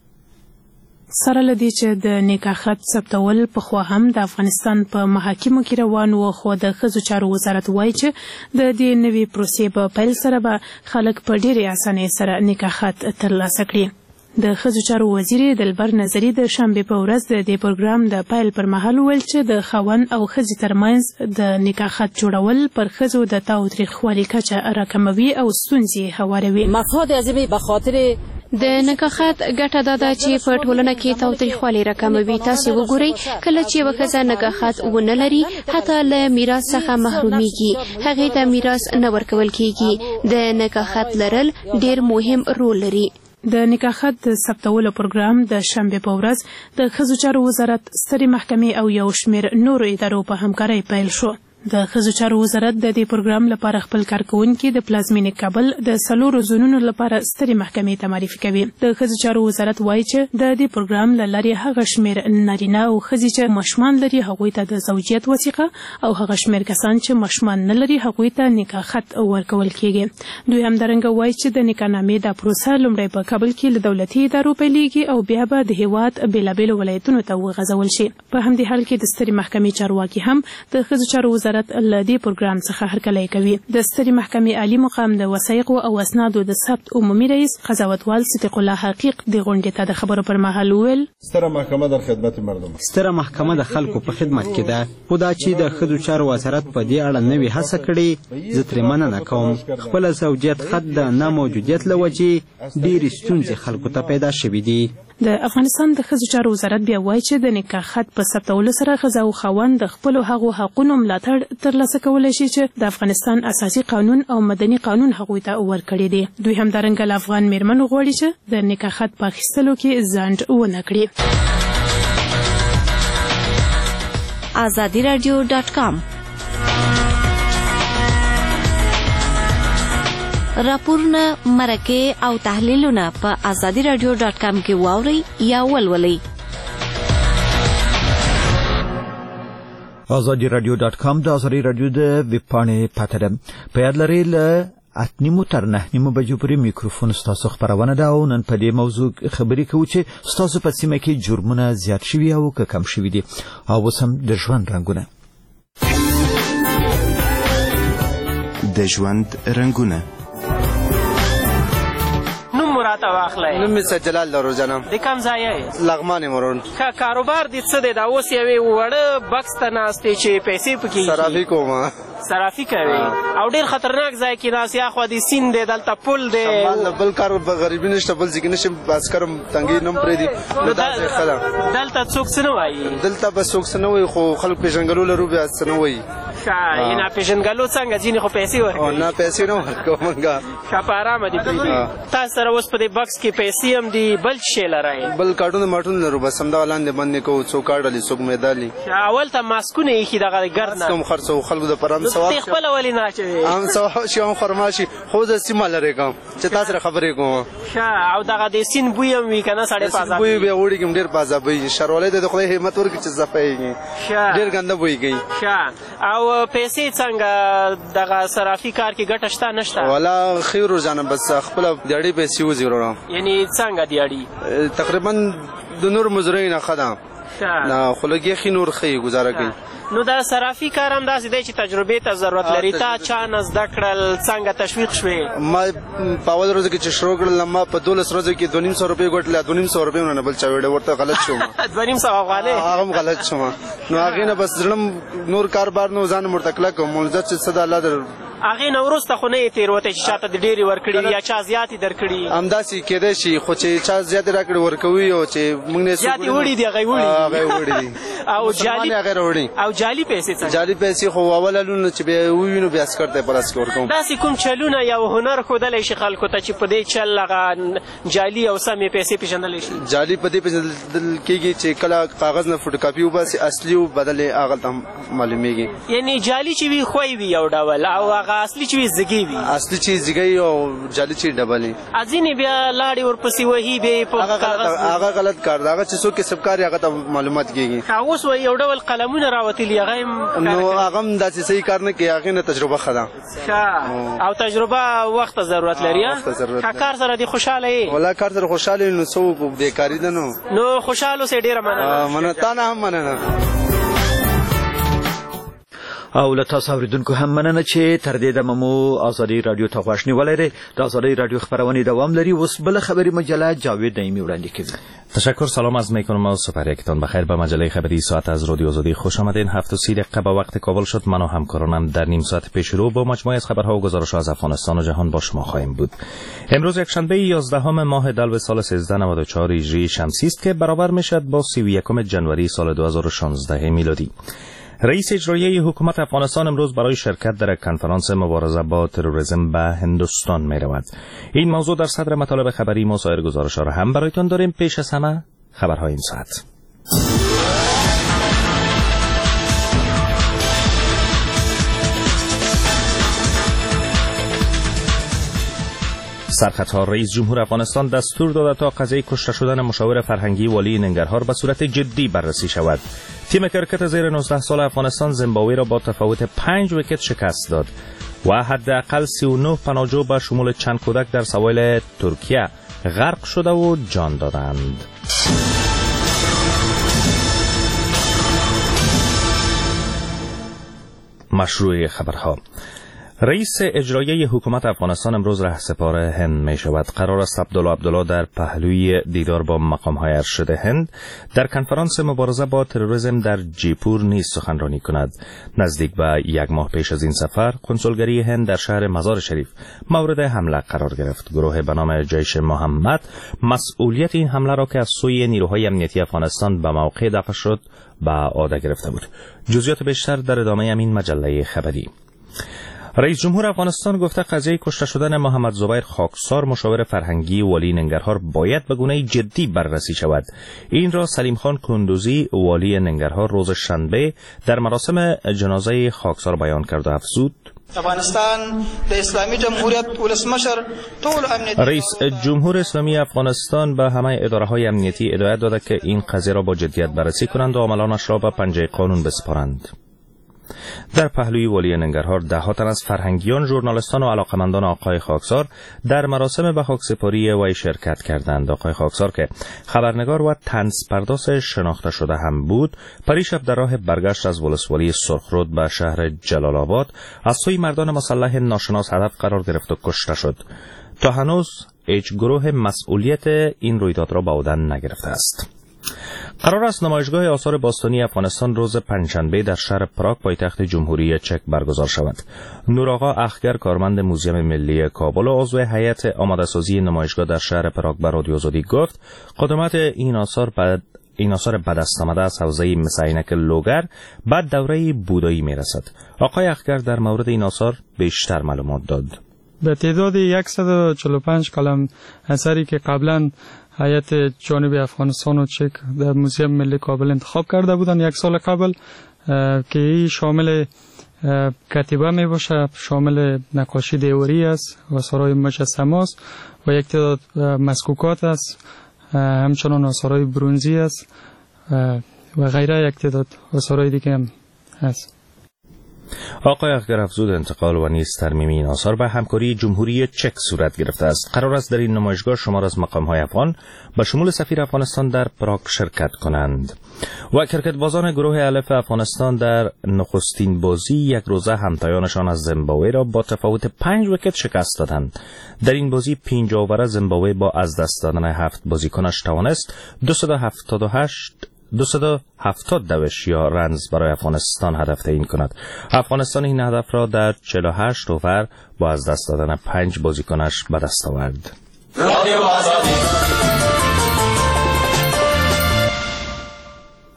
سره لدی چې د نکاح خط ثبتول پخوا هم د افغانستان په محاکمو کې روان و، خو د ښځو چارو وزارت وایي چې د دې نوي پروسې په پیل سره به خلک په ډېرې اسانۍ سره نکاح خط ترلاسه کړي. د ښځو چارو وزیر دلبر نظري د شنبې په ورځ د دې پروګرام د پیل پر مهال وویل چې د خاوند او ښځې ترمنځ د نکاح خط جوړول پر ښځو د تاوتریخوالي کچه راکموي او ستونزې هواروي. مقصد اعظمي به خاطر د نکاح خط ګټه دا ده چې په ټولنه کې تاوتریخوالی راکموي. تاسو وګورئ کله چې یوه ښځه نکاح خط ونه لري حتی له میراث څخه محرومیږي، هغې ته میراث نه ورکول کیږي. د نکاح خط لرل ډېر مهم رول لري. د نکاح خط د ثبتولو پروګرام د شنبې په ورځ د ښځو چارو وزارت، سترې محکمې او یو شمېر نورو ادارو په همکارۍ پیل شو. د ښځو چارو وزارت د دې پروګرام لپاره خپل کارکوونکي د پلازمینې کابل د څلورو زونونو لپاره سترې محکمې ته معرفي کوي. د ښځو چارو وزارت وایي چې د دې پروګرام له لارې هغه شمېر نارینه او ښځې چې ماشومان لري هغوی ته د زوجیت وثیقه او هغه شمېر کسان چې ماشومان نه لري هغوی ته نکاح خط ورکول کیږي. دوی همدارنګه وایي چې د نکاحنامې دا پروسه لومړی په کابل کې له دولتي ادارو پیلېږي او بیا به د هېواد بېلابېلو ولایتونو ته وغځول شي. په همدې حال کې د سترې محکمې چارواکي هم د ښځو چارو وزارت له دې پروګرام څخه هرکلی کوي. د سترې محکمې عالي مقام د وثایقو او اسنادو د ثبت عمومي رئیس قضاوتوال صدیق الله حقیق د غونډې ته د خبرو پر مهال وویل ستره محکمه در خدمت مردم ستره محکمه د خلکو په خدمت کې ده. خو دا چې د ښځو چارو وزارت په دې اړه نوې هڅه کړې زه ترې مننه کوم. خپله زوجیت خط د ناموجودیت له وجې ډېرې ستونزې خلکو ته پیدا شوي دي. د افغانستان د ښځو چارو وزارت بیا وایي چې د نکاح خط په ثبتولو سره ښځه او خاوند د خپلو هغو حقونو ملاتړ ترلاسه کولی شي چې د افغانستان اساسي قانون او مدني قانون هغوی ته ورکړي دي. دوی همدارنګه له افغان میرمنو غواړي چې د نکاح خط په اخیستلو کې ځنډ ونه کړي. آزادي رادیو ډاټ کام راپورونه، مرکې او تحلیلونه په آزادي رادیو ډاټ کام کې واورئ یا ولولئ. آزادي رادیو ډاټ کام د آزادي رادیو د ویب پاڼې پته ده. په یاد لرئ له اته نیمو تر نه نیمو بجو پورې میکروفون ستاسو خپرونه ده او نن په دې موضوع خبرې کوو چې ستاسو په سیمه کې جرمونه زیات شوي او که کم شوي دي. او اوس هم د ژوند رنګونه د ژوند رنګونه راته واخلئ. نوم مې سید جلال لرو جانم. د کوم ځای یې؟ لغمان یې مرون. که کاروبار دې څه دی دا اوس یوې وړه بکس ته ناست دی چې پیسې پکې صرافي کوم. صرافي کوي او ډېر خطرناک ځای کې ناست. یا خوا دې سیند دی، دلته پل دی. بل کار غریبي نشته، بل ځای کې نشم عسکر تنګي نه پرېږدي. نو دا ځای ښه ده. دلته څوک څه نه وایي؟ دلته به څوک څه نه وایي خو خلک پېژنګلو لرو بیا څه نه وایي. ښه یې ناپېژنګلو څنګه ځینې خو پیسې ورکوي؟ نه پیسې نه ورکوو مونږه. ښه په ارامه دې پرېږدي. تاسو سره اوس په دې بکس کې پیسې هم دي، بل شی لرئ؟ بل کارټونه ماټونه لرو، بس همدغه لاندې باندې کوو. څوک کاډلي څوک میدالي. اول ته ماسکونه ایښي دغه ګرد نه کوم خرڅو خلکو د پر هم ثواب ته خپله ولې نه اچوې؟ هم ثواب شي هم خرماشي. خو زه سیمه لرې کوم چې تا سره خبرې کوم. ښه او دغه د سیند بوی هم وي که نه سړی په عذاب بوی بیا وړي کې هم ډېر په عذاب وي. شرولۍ ته د خدای همت ورکړي چې صفایږي. ډېر ګنده بوی کوي. ښه او پیسې څنګه دغه صرافي کار کې ګټه شته نشته؟ والا ښې روزانه بس خپله دیاړي پیسې وځي وروړه. یعنې څنګه دیاړي؟ تقریبا د نور مزدورۍ نه ښه ده. نه خو لږ یخي نور ښه ګزاره کوي. نو دا صرافي کار هم داسې دی چې تجربې ته ضرورت لري. تا چا نه زده کړل؟ څنګه تشویق شوې؟ ما په اول ورځ کې چې شروع کړل ما په دولس ورځو کې دوه نیم سوه روپۍ ګټلې. دوه نیم سوه روپۍ نه بل چا ویډه ورته غلط شوم. دوه نیم سوه افغانۍ هغه هم غلط شوم. نو هغې نه بس زړه نور کاربار نو ځان ورته کلک کړم. ملزت چې څه د الله در هغې نه وروسته خو نه یې تېروتی چې چاته دې ډېرې ورکړي یا چا زیاتې درکړي؟ همداسې کېدی شي خو چې چا زیاتې راکړي ورکوي او چې موږ نه زیاتې وړي دي هغې وړي هغې وړي دي او جالي هغې راوړي. او جالي پیسې څنګه؟ جالي پیسې خو اول لونه چې بیا ووینو بیا سکر ته په لاس کې ورکوم. داسې کوم چلونه یا هنر ښودلی شي خلکو ته چې په دې چل هغه جالي او سمې پیسې پېژندلی شي؟ جالي په دې پېژندل کېږي چې کله کاغذ نه فوټوکاپي وباسي اصلي و بدل یې هغلته معلومېږي. یعنې جالي چې وي خوی وي یو ډول او هغه هغه اصلي چیز زګي وي اصلي چیز زګي او جعلي چیز ډبلي ازینه بیا لاړې ورپسې وਹੀ به په کاغذ هغه غلط کار دا چې څوک کسبکار هغه ته معلومات کیږي هغه اوس یو ډول قلمونه راوتلی هغه نو هغه د صحیح کار نه کوي هغه نه تجربه خدا او تجربه وخت ضرورت لري ها کار سره دی خوشاله ای ولا کار سره خوشاله نو سو بیکاری ده نو نو خوشاله سه ډیره مننه مننه تا نه هم مننه او له تاسو اوریدونکو هم مننه چې تر دې دمه مو ازادي رادیو ته غوښنی ولري د ازادي رادیو خبرونه دوام لري. اوس بل خبری مجله جاوید دایمی وړاندې کوي. تشکر. سلام عرض میکنم و سپر یکتان بخیر به مجله خبری ساعت از رادیو آزادی خوش آمدین. هفت و سی دقیقه به وقت کابل شد. من و همکارانم در نیم ساعت پیش رو با مجموعه از خبرها و گزارش‌ها از افغانستان و جهان با شما خواهیم بود. امروز یکشنبه یازدهم ماه دلو سال سیزده نود و چهار هجری شمسی است که برابر میشد با سی و یکم جنوری سال دو هزار و شانزده میلادی. رئیس اجرایی حکومت افغانستان امروز برای شرکت در کنفرانس مبارزه با تروریسم به هندوستان می رود. این موضوع در صدر مطالب خبری ما. سایر گزارش‌ها را هم برایتان داریم. پیش از همه خبرهای این ساعت. سرخطها. رئیس جمهور افغانستان دستور داده تا قضیه کشته شدن مشاور فرهنگی والی ننگرهار به صورت جدی بررسی شود. تیم کرکت زیر نوزده سال افغانستان زیمبابوه را با تفاوت پنج ویکت شکست داد و حداقل سی و نه پناهجو به شمول چند کودک در سواحل ترکیه غرق شده و جان دادند. مشروع خبرها. رئیس اجرایی حکومت افغانستان امروز رهسپار هند می شود. قرار است عبدالله عبدالله در پهلوی دیدار با مقام‌های ارشد هند در کنفرانس مبارزه با تروریسم در جیپور نیز سخنرانی کند. نزدیک به یک ماه پیش از این سفر کنسولگری هند در شهر مزار شریف مورد حمله قرار گرفت. گروه به نام جیش محمد مسئولیت این حمله را که از سوی نیروهای امنیتی افغانستان به موقع دفع شد به عهده گرفته بود. جزئیات بیشتر در ادامه این مجله خبری. رئیس جمهور افغانستان گفته قضیه کشته شدن محمد زبیر خاکسار مشاور فرهنگی والی ننگرهار باید به گونه جدی بررسی شود. این را سلیم خان کندوزی والی ننگرهار روز شنبه در مراسم جنازه خاکسار بیان کرد و افزود: افغانستان د اسلامي جمهوریت ولسمشر ټول امنیتي رئیس جمهور اسلامی افغانستان به همه اداره‌های امنیتی هدایت داده که این قضیه را با جدیت بررسی کنند و عاملانش را به پنجه قانون بسپارند. در پهلوی والی ننگرهار ده ها تن از فرهنگیان، ژورنالیستان و علاقمندان آقای خاکسار در مراسم به خاکسپاری وی شرکت کردند. آقای خاکسار که خبرنگار و طنز پرداز شناخته شده هم بود، پریشب در راه برگشت از ولسوالی سرخرود به شهر جلال آباد از سوی مردان مسلح ناشناس هدف قرار گرفت و کشته شد. تا هنوز هیچ گروه مسئولیت این رویداد را به عهده نگرفته است. قرار است نمایشگاه آثار باستانی افغانستان روز پنجشنبه در شهر پراگ پایتخت جمهوری چک برگزار شود. نورآقا اخگر کارمند موزیم ملی کابل و عضو هیئت آماده‌سازی نمایشگاه در شهر پراگ به رادیو آزادی گفت قدمت این آثار بعد این آثار به دست آمده از حوزه مس عینک لوگر بعد دوره بودایی میرسد. آقای اخگر در مورد این آثار بیشتر معلومات داد. به تعداد صد و چهل و پنج کلم اثری که قبلا هیئت جانب افغانستان و چک در موزیم ملی کابل انتخاب کرده بودند یک سال قبل که این شامل کتیبه می باشه، شامل نقاشی دیواری است و آثارهای مجسمه است و یک تعداد مسکوکات است، همچنان آثارهای برنزی است و غیره، یک تعداد آثارهای دیگه هم هست. آقای اخگر افزود انتقال و نیز ترمیم این آثار به همکاری جمهوری چک صورت گرفته است. قرار است در این نمایشگاه شمار از مقام‌های افغان به شمول سفیر افغانستان در پراگ شرکت کنند. و کرکتبازان گروه الف افغانستان در نخستین بازی یک روزه همتایانشان از زیمبابوه را با تفاوت پنج ویکت شکست دادند. در این بازی پنج اوور زیمبابوه با از دست دادن هفت بازیکنش توانست دویست و هفتاد و هشت دویست و هفتاد دوش یا رنز برای افغانستان هدف تعیین کند. افغانستان این هدف را در چهل و هشت اوور با از دست دادن پنج بازیکنش به دست آورد.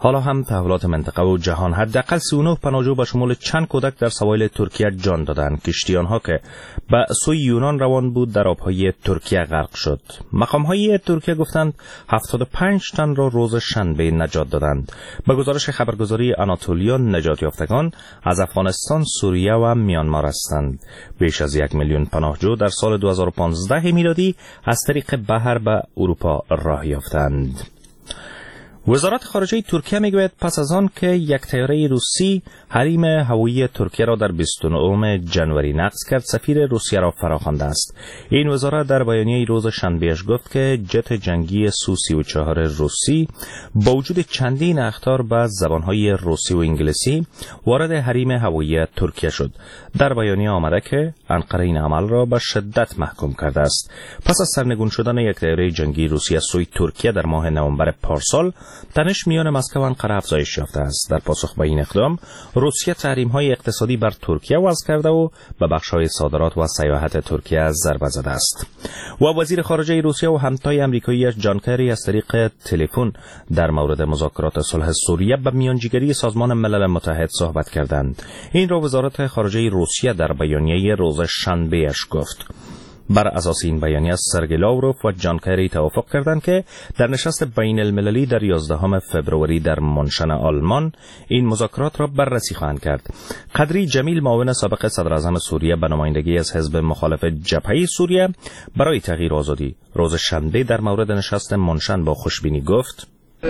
حالا هم تحولات منطقه و جهان. حداقل سی و نه پناهجو به شمول چند کودک در سواحل ترکیه جان دادند. کشتی آنها که به سوی یونان روان بود در آبهای ترکیه غرق شد. مقامهای ترکیه گفتند هفتاد و پنج تن را روز شنبه نجات دادند. به گزارش خبرگزاری آناتولیا، نجات یافتگان از افغانستان، سوریه و میانمار هستند. بیش از یک میلیون پناهجو در سال دو هزار و پانزده میلادی از طریق بحر به اروپا راه یافتند. وزارت خارجه ترکیه میگوید پس از آن که یک طیاره روسی حریم هوایی ترکیه را در بیست و نهم ژانویه نقض کرد، سفیر روسیه را فراخوانده است. این وزارت در بیانیه روز شنبهش گفت که جت جنگی سو سی و چهار روسی با وجود چندین اخطار به زبانهای روسی و انگلیسی وارد حریم هوایی ترکیه شد. در بیانیه آمده که انقره این عمل را به شدت محکوم کرده است. پس از سرنگون شدن یک طیاره جنگی روسی از سوی ترکیه در ماه نوامبر پارسال، تنش میان مسکو و انقره افزایش یافته است. در پاسخ به این اقدام، روسیه تحریم‌های اقتصادی بر ترکیه وضع کرده و به بخش‌های صادرات و سیاحت ترکیه ضربه زده است. و وزیر خارجه روسیه و همتای آمریکایی جان کری از طریق تلفن در مورد مذاکرات صلح سوریه به میانجیگری سازمان ملل متحد صحبت کردند. این را وزارت خارجه روسیه در بیانیه روز شنبهش گفت. بر اساس این بیانیه سرگئی لاوروف و جان کری توافق کردند که در نشست بین المللی در یازدهم فوریه در منشن آلمان این مذاکرات را بررسی خواهند کرد. قدری جمیل، معاون سابق صدر اعظم سوریه به نمایندگی از حزب مخالف جبهه سوریه برای تغییر آزادی، روز شنبه در مورد نشست منشن با خوشبینی گفت: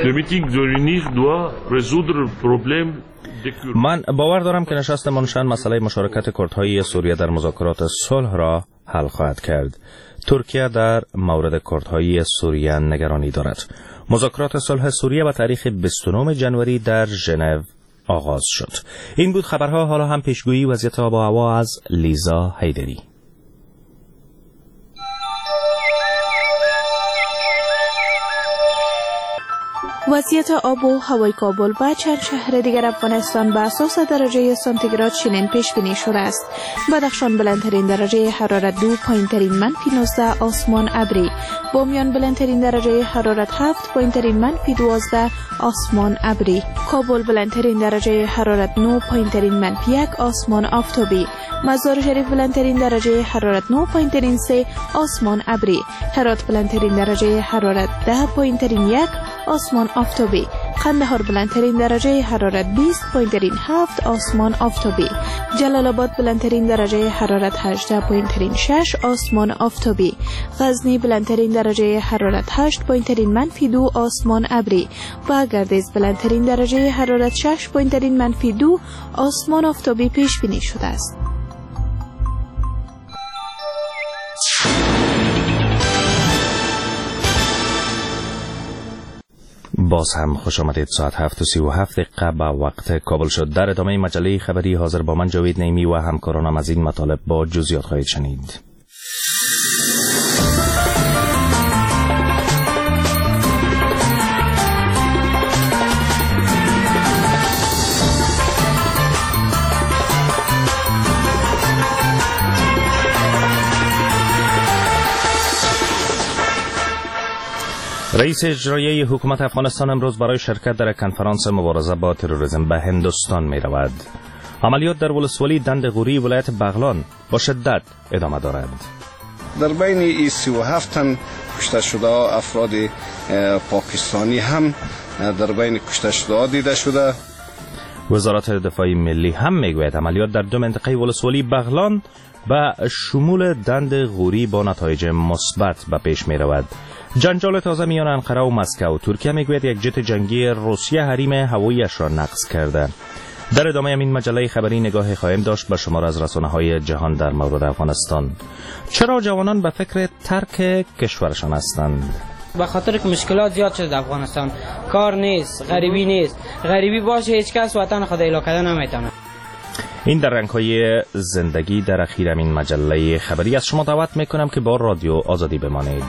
من باور دارم که نشست منشن مسئله مشارکت کردهای سوریه در مذاکرات صلح را حل خواهد کرد. ترکیه در مورد کردهای سوریه نگرانی دارد. مذاکرات صلح سوریه به تاریخ بیست و نهم ژانویه در ژنو آغاز شد. این بود خبرها. حالا هم پیشگویی وضعیت آب و هوا از لیزا حیدری. وضعیت آب و هوای کابل و چند شهر دیگر افغانستان به اساس درجه سانتیگراد چنین پیش بینی شده است. بدخشان بلندترین درجه حرارت دو، پایینترین منفی نوزده، آسمان ابری. بامیان بلندترین درجه حرارت هفت، پایینترین منفی دوازده، آسمان ابری. کابل بلندترین درجه حرارت نه، پایینترین منفی یک، آسمان آفتابی. مزار شریف بلندترین درجه حرارت نه، پایینترین سه، آسمان ابری. هرات بلندترین درجه حرارت ده، پایینترین یک، آسمان آفتابی. قندهار بلندترین درجه حرارت بیست، پایینترین هفت، آسمان آفتابی. جلال آباد بلندترین درجه حرارت هجده، پایینترین شش، آسمان آفتابی. غزنی بلندترین درجه حرارت هشت، پایینترین منفی دو، آسمان ابری. و گردیز بلندترین درجه حرارت شش، پایینترین منفی دو، آسمان آفتابی پیش بینی شده است. باز هم خوش آمدید. ساعت هفت و سی و هفت دقیقه به وقت کابل شد. در ادامه مجله خبری حاضر با من جاوید نیمی و همکارانم از این مطالب با جزئیات خواهید شنید. رئیس اجرایی حکومت افغانستان امروز برای شرکت در کنفرانس مبارزه با تروریسم به هندوستان می رود. عملیات در ولسوالی دند غوری ولایت بغلان با شدت ادامه دارد. در بین این سی و هفت تن کشته شده افراد پاکستانی هم در بین کشته شده دیده شده. وزارت دفاع ملی هم میگوید عملیات در دو منطقه ولسوالی بغلان به شمول دند غوری با نتایج مثبت به پیش می رود. جنجال تازه میان انقره و مسکو. ترکیه میگوید یک جت جنگی روسیه حریم هواییش را نقض کرده. در ادامه این مجله خبری نگاه خواهیم داشت به شمار از رسانه‌های جهان در مورد افغانستان. چرا جوانان به فکر ترک کشورشان هستند؟ به خاطر که مشکلات زیاد شده در افغانستان. کار نیست، غریبی نیست. غریبی باشه هیچ کس وطن خود اعلا کردن نمیتونه. این در رنگ‌های زندگی در اخیر این مجله خبری از شما دعوت میکنم که با رادیو آزادی بمانید.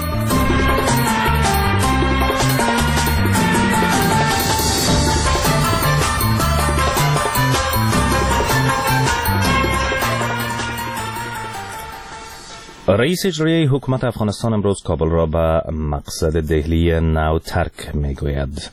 رئیس اجرایی حکومت افغانستان امروز کابل را به مقصد دهلی نو ترک میگوید.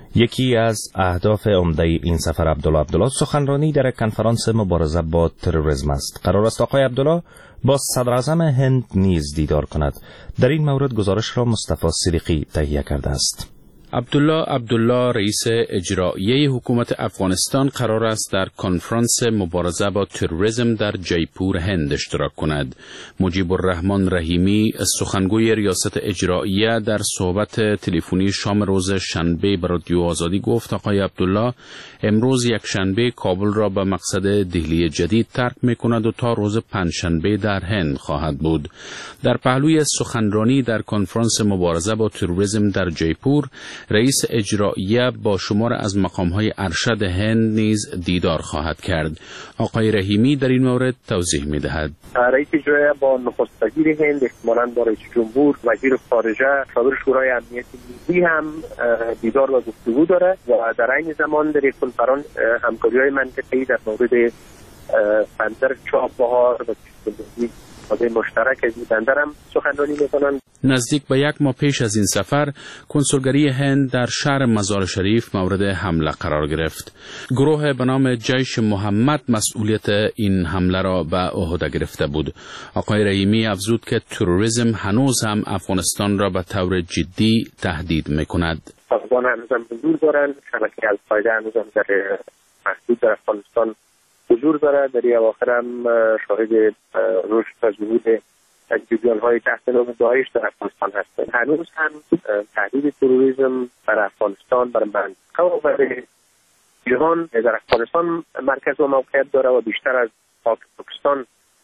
یکی از اهداف عمده این سفر عبدالله عبدالله سخنرانی در کنفرانس مبارزه با تروریسم است. قرار است آقای عبدالله با صدر اعظم هند نیز دیدار کند. در این مورد گزارش را مصطفی صدیقی تهیه کرده است. عبدالله عبدالله رئیس اجرایی حکومت افغانستان قرار است در کنفرانس مبارزه با تروریسم در جیپور هند اشتراک کند. مجیب الرحمن رحیمی سخنگوی ریاست اجرایی در صحبت تلفنی شام روز شنبه به رادیو آزادی گفت آقای عبدالله امروز یک شنبه کابل را به مقصد دهلی جدید ترک می کند و تا روز پنجشنبه در هند خواهد بود. در پهلوی سخنرانی در کنفرانس مبارزه با تروریسم در جیپور رئیس اجرایی با شمار از مقام‌های ارشد هند نیز دیدار خواهد کرد. آقای رحیمی در این مورد توضیح می‌دهد. رئیس اجرایی با نخست وزیر هند احتمالاً با رئیس جمهور، وزیر خارجه، صدر شورای امنیت ملی هم دیدار و گفتگو داره و در این زمان در کنفرانس همکاری‌های منطقه‌ای در مورد بندر چابهار و بازه مشترک از این بندر هم سخنرانی می‌کنند. نزدیک به یک ماه پیش از این سفر کنسولگری هند در شهر مزار شریف مورد حمله قرار گرفت. گروه به نام جیش محمد مسئولیت این حمله را به عهده گرفته بود. آقای رحیمی افزود که تروریسم هنوز هم افغانستان را به طور جدی تهدید می‌کند. افغان هنوز هم حضور دارند، شبکه القاعده هنوز هم در محدود در افغانستان حضور دارد. در این اواخر هم شاهد رشد و ظهور جریان‌های تحت نام داعش در افغانستان هستند. هنوز هم تهدید تروریسم بر افغانستان، بر منطقه و بر جهان در افغانستان مرکز و موقعیت داره و بیشتر از پاکستان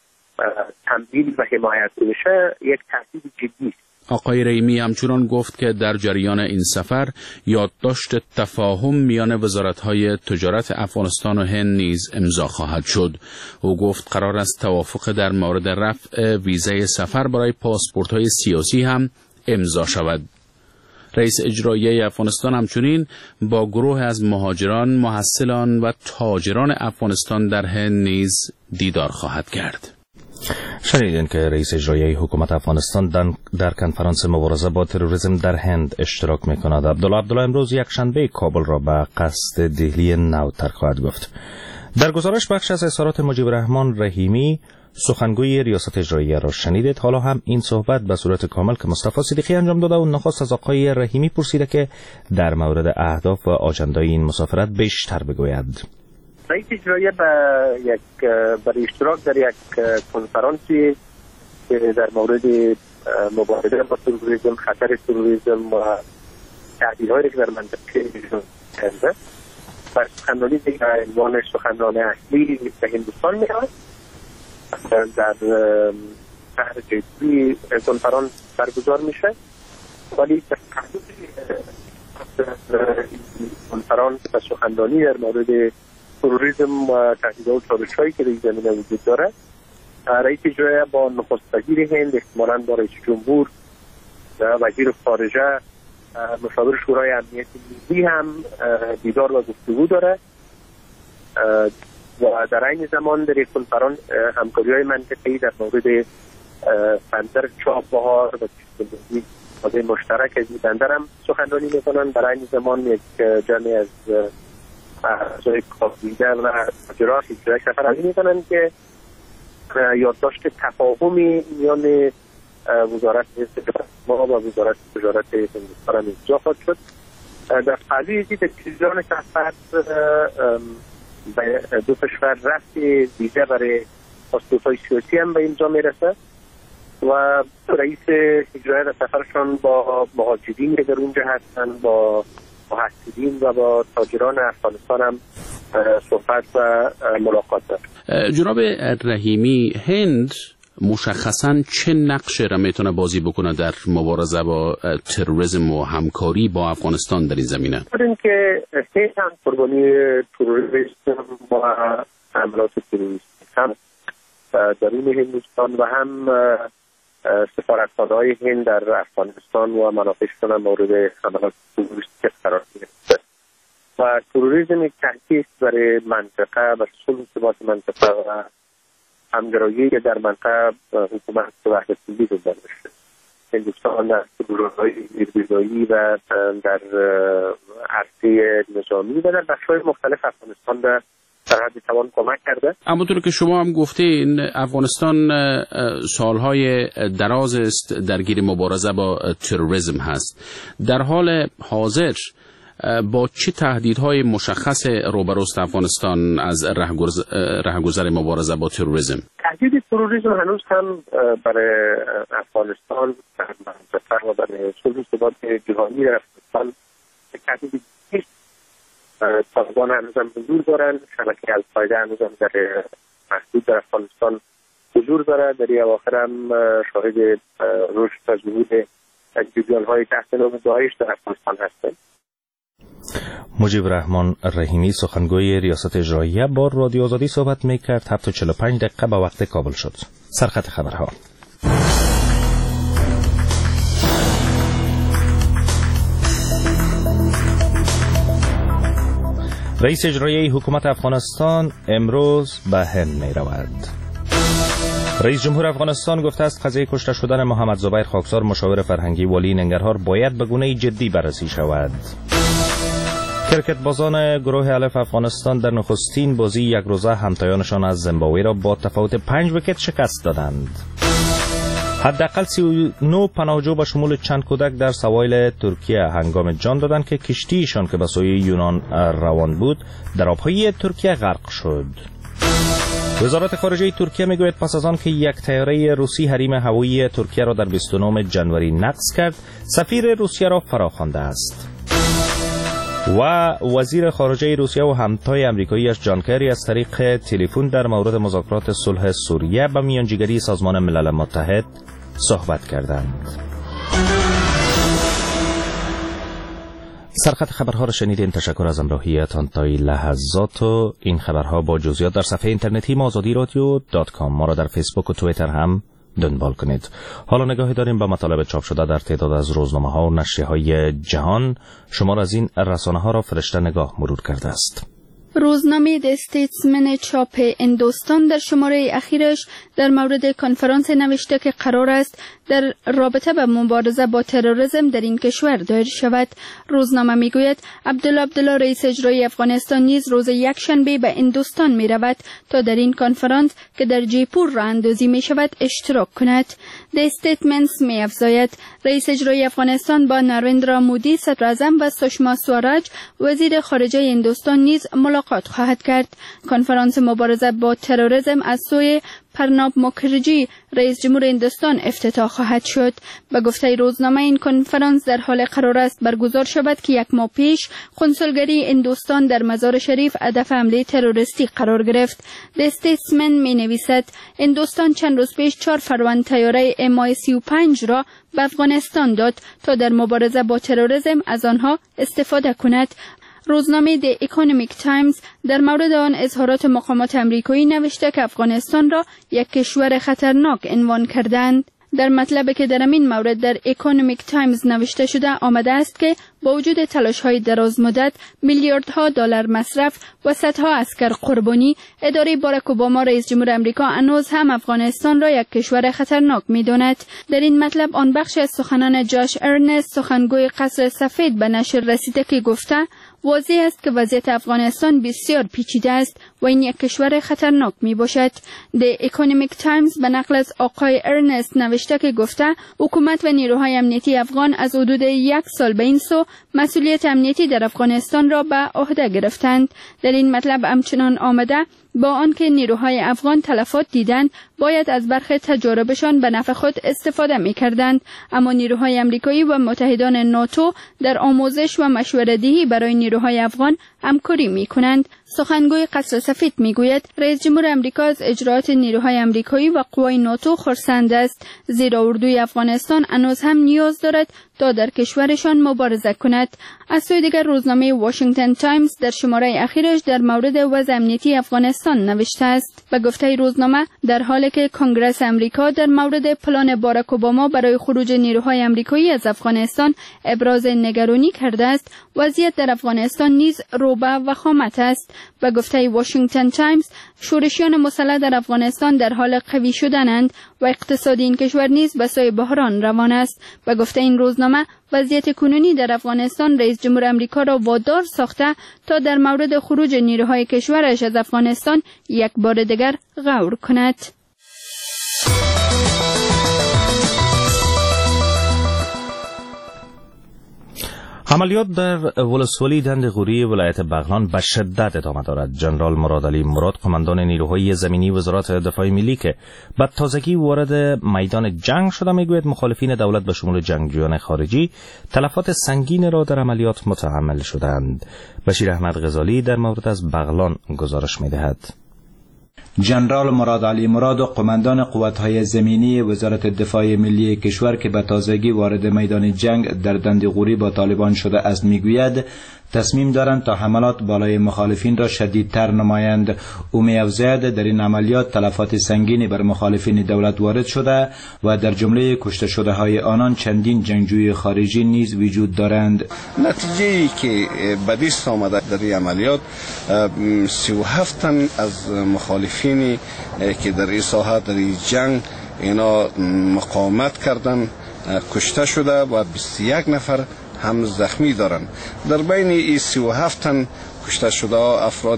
تمویل و حمایت میشه، یک تهدید جدی است. آقای رحیمی همچنان گفت که در جریان این سفر یادداشت تفاهم میان وزارت‌های تجارت افغانستان و هند نیز امضا خواهد شد. او گفت قرار است توافق در مورد رفع ویزای سفر برای پاسپورت‌های سیاسی هم امضا شود. رئیس اجرایی افغانستان همچنین با گروه از مهاجران، محصلان و تاجران افغانستان در هند نیز دیدار خواهد کرد. شنیدین که رئیس اجرایی حکومت افغانستان در کنفرانس مبارزه با تروریسم در هند اشتراک می‌کند. عبدالله عبدالله امروز یک شنبه کابل را به قصد دهلی نو ترک خواهد گفت. در گزارش بخش از اظهارات مجیب الرحمن رحیمی سخنگوی ریاست اجرایی را شنیدید. حالا هم این صحبت به صورت کامل که مصطفی صدیقی انجام داده و نخست از آقای رحیمی پرسیده که در مورد اهداف و آجندای این مسافرت بیشتر بگوید. رئیس اجرایی به یک برای اشتراک در یک کنفرانسی در مورد مبارزه با تروریسم، خطر تروریسم و تهدیدهایی که در منطقه کرده و سخنرانی در عنوان سخنران اصلی به هندوستان می‌رود. در شهر جیپور کنفرانس برگزار میشه، ولی در کنفرانس و سخنرانی در مورد تروریسم و تهدیدها و چالش‌هایی که در این زمینه وجود داره، رئیس اجرایی با نخست وزیر هند احتمالاً با رئیس جمهور و وزیر خارجه، مشاور شورای امنیت ملی هم دیدار و گفتگو داره و در این زمان در کنفرانس همکاری‌های منطقه‌ای در مورد بندر چابهار و بازه مشترک از این بندر هم سخنرانی می‌کنند. در این زمان یک جمعی از اعضای کابینه و تاجران یک سفر می‌کنند که یادداشت تفاهمی میان وزارت ما و وزارت تجارت هندوستان امضا خواهد شد. در پهلوی جریان سفر دو کشور رفت ویزا برای پاسپورت‌های سیاسی هم به امضا میرسه و رئیس اجرایی در سفرشان با مهاجرین که در اونجا هستن، با محصلین و با تاجران افغانستان هم صحبت و ملاقات دارد. جناب رحیمی، هند مشخصاً چه نقشی را میتونه بازی بکنه در مبارزه با تروریسم و همکاری با افغانستان در این زمینه؟ این که هند هم قربانی تروریسم و حملات تروریستی هم درون هندوستان و هم سفارتخانه‌های هند در افغانستان و منافعشون هم مورد حملات تروریستی قرار گرفته و تروریسم یک تهدید برای منطقه و صلح و ثبات منطقه و همگرایی که در منطقه حکومت وحدت ملی گذار بشه. هندوستان در گروه‌های زیربنایی و در عرصه نظامی و در بخش‌های مختلف افغانستان در سرحد توان کمک کرده. همونطور که شما هم گفتین افغانستان سالهای دراز است درگیر مبارزه با تروریسم هست. در حال حاضر با چه تهدیدهای مشخص روبروست افغانستان از رهگذر مبارزه با تروریسم؟ تهدید تروریسم هنوز هم برای افغانستان و برای صلح و ثبات جهانی در افغانستان تهدیدی نیست. طالبان هنوز هم حضور دارند، شبکه القاعده هنوز هم در محدود در افغانستان حضور دارد. در این اواخر هم شاهد رشد و ظهور جریان‌های تحت نام داعش در افغانستان هستند. مجیب رحمان رحیمی سخنگوی ریاست اجراییه با رادیو آزادی صحبت میکرد. هفت و چهل و پنج دقیقه به وقت کابل شد. سرخط خبرها. رئیس اجرایی حکومت افغانستان امروز به هند می رود. رئیس جمهور افغانستان گفته است قضیه کشته شدن محمد زبیر خاکسار مشاور فرهنگی والی ننگرهار باید به گونه جدی بررسی شود. کرکت بازان گروه الف افغانستان در نخستین بازی یک روزه همتایانشان از زیمبابوه را با تفاوت پنج ویکت شکست دادند. حداقل سی و نه پناهجو به شمول چند کودک در سواحل ترکیه هنگام جان دادند که کشتیشان که به سوی یونان روان بود در آبهای ترکیه غرق شد. وزارت خارجه ترکیه میگوید پس از آن که یک طیاره روسی حریم هوایی ترکیه را در بیست و نهم ژانویه نقض کرد، سفیر روسیه را فراخوانده است. و وزیر خارجه روسیه و همتای امریکاییش جان کری از طریق تلفن در مورد مذاکرات صلح سوریه به میانجیگری سازمان ملل متحد صحبت کردند. سرخط خبرها را شنیدین. تشکر از همراهیتان تا این لحظات و این خبرها با جزئیات در صفحه اینترنتی ما آزادی رادیو دات کام. ما را در فیسبوک و توییتر هم دنبال کنید. حالا نگاهی داریم به مطالب چاپ شده در تعداد از روزنامه ها و نشریه های جهان. شما را از این رسانه ها را فرشته نگاه مرور کرده است. روزنامه د استیتسمن چاپ هندوستان در شماره اخیرش در مورد کنفرانس نوشته که قرار است در رابطه با مبارزه با تروریسم در این کشور دایر شود. روزنامه میگوید عبدالله عبدالله رئیس اجرایی افغانستان نیز روز یکشنبه به هندوستان می رود تا در این کنفرانس که در جیپور راه اندازی می شود اشتراک کند. د استیتمنتس می افزاید رئیس اجرایی افغانستان با ناریندرا مودی صدر اعظم و سشما سوراج وزیر خارجه هندوستان نیز ملاقات خواهد کرد. کنفرانس مبارزه با تروریسم از سوی پرناب مکرجی رئیس جمهور هندوستان افتتاح خواهد شد. به گفته روزنامه این کنفرانس در حال قرار است برگزار شود که یک ماه پیش کنسولگری هندوستان در مزار شریف هدف حمله تروریستی قرار گرفت. د استیتسمن می نویسد هندوستان چند روز پیش چهار فروند طیاره ام آی سی و پنج را به افغانستان داد تا در مبارزه با تروریسم از آنها استفاده کند. روزنامه د اکونومیک تایمز در مورد آن اظهارات مقامات امریکایی نوشته که افغانستان را یک کشور خطرناک عنوان کردند. در مطلبی که در این مورد در اکونومیک تایمز نوشته شده آمده است که با وجود تلاش‌های دراز مدت، میلیاردها دلار مصرف و صدها عسکر قربانی، اداره باراک اوباما رئیس جمهور آمریکا هنوز هم افغانستان را یک کشور خطرناک می‌داند. در این مطلب آن بخش از سخنان جاش ارنست سخنگوی قصر سفید به نشر رسیده که گفته واضح است که وضعیت افغانستان بسیار پیچیده است و این یک کشور خطرناک می باشد. د اکونومیک تایمز به نقل از آقای ارنست نوشته که گفته حکومت و نیروهای امنیتی افغان از حدود یک سال به این سو مسئولیت امنیتی در افغانستان را به عهده گرفتند. در این مطلب همچنان آمده با آنکه نیروهای افغان تلفات دیدند باید از برخی تجاربشان به نفع خود استفاده می‌کردند، اما نیروهای آمریکایی و متحدان ناتو در آموزش و مشوره‌دهی برای نیروهای افغان همکاری می‌کنند. سخنگوی قصر سفید میگوید رئیس جمهور آمریکا از اجرات نیروهای آمریکایی و قوای ناتو خرسند است، زیرا اردوی افغانستان هنوز هم نیاز دارد تا در کشورشان مبارزه کند. از سوی دیگر روزنامه واشنگتن تایمز در شماره اخیرش در مورد وضع امنیتی افغانستان نوشته است. به گفته روزنامه در حالی که کنگره آمریکا در مورد پلان باراک اوباما برای خروج نیروهای آمریکایی از افغانستان ابراز نگرانی کرده است، وضعیت در افغانستان نیز روبه و خامت است. به گفته واشنگتن تایمز شورشیان مسلح در افغانستان در حال قوی شدنند و اقتصاد این کشور نیز به سوی بحران روان است. به گفته این روزنامه وضعیت کنونی در افغانستان رئیس جمهور امریکا را وادار ساخته تا در مورد خروج نیروهای کشورش از افغانستان یک بار دیگر غور کند. عملیات در ولسوالی دند غوری ولایت بغلان به شدت ادامه دارد. جنرال مرادعلی مراد قماندان نیروهای زمینی وزارت دفاع ملی که به تازگی وارد میدان جنگ شده میگوید مخالفین دولت به شمول جنگجویان خارجی تلفات سنگین را در عملیات متحمل شدند. بشیر احمد غزالی در مورد از بغلان گزارش میدهد. جنرال مرادعلی مراد قماندان قوت‌های زمینی وزارت دفاع ملی کشور که به تازگی وارد میدان جنگ در دند غوری با طالبان شده است میگوید تصمیم دارند تا حملات بالای مخالفین را شدیدتر نمایند. او می‌افزاید در این عملیات تلفات سنگینی بر مخالفین دولت وارد شده و در جمله کشته شده های آنان چندین جنگجوی خارجی نیز وجود دارند. نتیجه‌ای که به دست آمده در این عملیات سی و هفت تن از مخالفینی که در این ساحه در این جنگ اینا مقاومت کردند کشته شده و بیست و یک نفر هم زخمی دارند. در بین این سی و هفت تن کشته شده افراد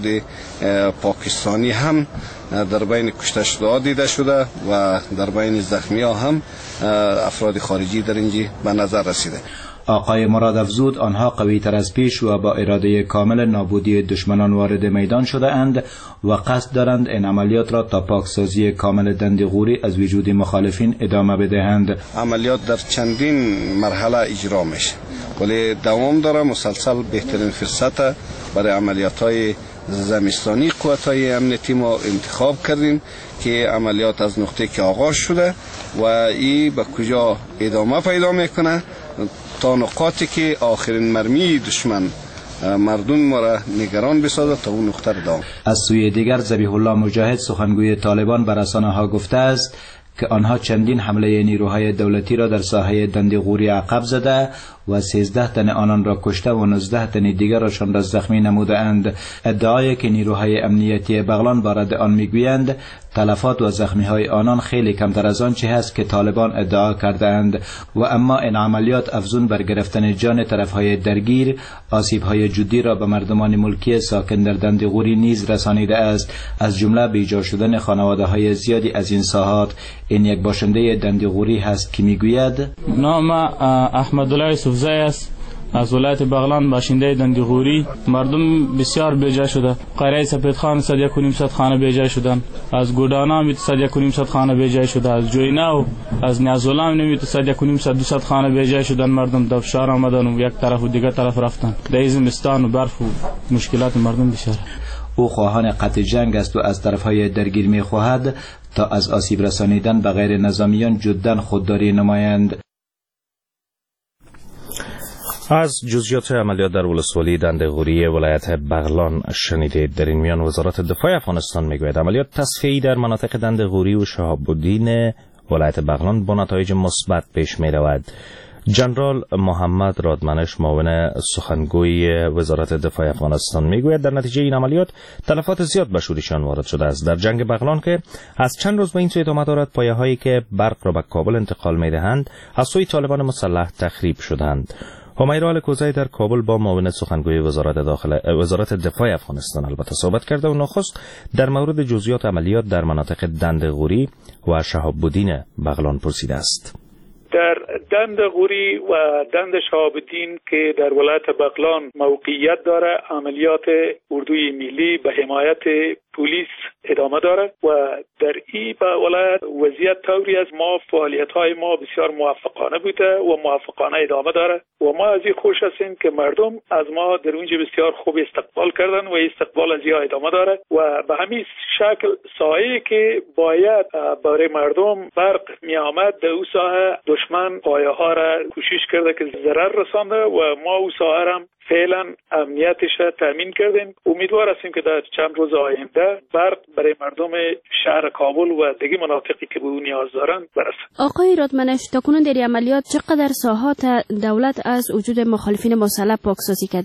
پاکستانی هم در بین کشته شده دیده شده و در بین زخمی ها هم افراد خارجی در اینجا به نظر رسیده. آقای مراد افزود آنها قوی تر از پیش و با اراده کامل نابودی دشمنان وارد میدان شده اند و قصد دارند این عملیات را تا پاکسازی کامل دند غوری از وجود مخالفین ادامه بدهند. عملیات در چندین مرحله اجرا میشه ولی دوام داره. مسلسل بهترین فرصت برای عملیات های زمستانی قوت های امنیتی ما انتخاب کردیم که عملیات از نقطه که آغاز شده و این به کجا ادامه پیدا میکنه تا نقاطی که آخرین مرمی دشمن مردم ما را نگران بسازد تا اون نقطه دوام. از سوی دیگر ذبیح الله مجاهد سخنگوی طالبان بر رسانه ها گفته است که آنها چندین حمله نیروهای دولتی را در ساحه دند غوری عقب زده و سیزده تن آنان را کشته و نوزده تن دیگر راشان را زخمی نموده اند. ادعایی که نیروهای امنیتی بغلان بارد آن میگویند تلفات و زخمی های آنان خیلی کمتر از آن چه هست که طالبان ادعا کرده اند و اما این عملیات افزون بر گرفتن جان طرف های درگیر آسیب های جدی را به مردمان ملکی ساکن در دند غوری نیز رسانیده است، از جمله بیجا شدن خانواده های زیادی از این ساحات. این یک باشنده دند غوری هست که میگوید نام احمدالله یوسفزی است، از ولایت بغلان، باشنده دند غوری. مردم بسیار بیجا شده. قریه سپیدخان صد یک و نیم صد خانه بیجا شدن، از گودانا می صد یک و نیم صد خانه بیجا شده، از جوینا و از نیازولا می صد یک و نیم صد دو صد خانه بیجا شدن. مردم در فشار آمدن و یک طرف و دیگر طرف رفتن. در زمستان و برف و مشکلات مردم بسیار. او خواهان قطع جنگ است و از طرفهای درگیر می خواهد تا از آسیب رسانیدن به غیر نظامیان جدا خودداری نمایند. از جزئیات عملیات در ولسوالی دند غوری ولایت بغلان شنیدید. در این میان وزارت دفاع افغانستان میگوید عملیات تصفیه‌ای در مناطق دند غوری و شهاب الدین ولایت بغلان با نتایج مثبت پیش می‌رود. جنرال محمد رادمنش معاون سخنگوی وزارت دفاع افغانستان میگوید در نتیجه این عملیات تلفات زیاد به شورشیان وارد شده است. در جنگ بغلان که از چند روز به این سو ادامه دارد، پایه هایی که برق را به کابل انتقال میدهند از سوی طالبان مسلح تخریب شدند. همیرا الکوزی در کابل با معاون سخنگوی وزارت داخل وزارت دفاع افغانستان البته صحبت کرده و نخست در مورد جزئیات عملیات در مناطق دند غوری و شهاب الدین بغلان پرسیده است. در دند غوری و دند شهاب الدین که در ولایت بغلان موقعیت داره، عملیات اردوی ملی به حمایت پلیس ادامه داره و در این ولایت وضعیت طوری از ما فعالیت های ما بسیار موفقانه بوده و موفقانه ادامه داره و ما از این خوش هستیم که مردم از ما در اونجا بسیار خوب استقبال کردن و استقبال از این ادامه داره و به همین شکل ساحه‌ای که باید برای مردم برق می آمد در اون ساحه دشمن پایه ها را کوشش کرده که ضرر رسانده و ما اون ساحه هم فعلا امنیتش را تامین کردیم. امیدوار هستیم که در چند روز آینده برق برای مردم شهر کابل و دیگه مناطقی که به اون نیاز دارن برسه. آقای رادمنش، تاکنون در عملیات چقدر ساحات دولت از وجود مخالفین مسلح پاکسازی کرده؟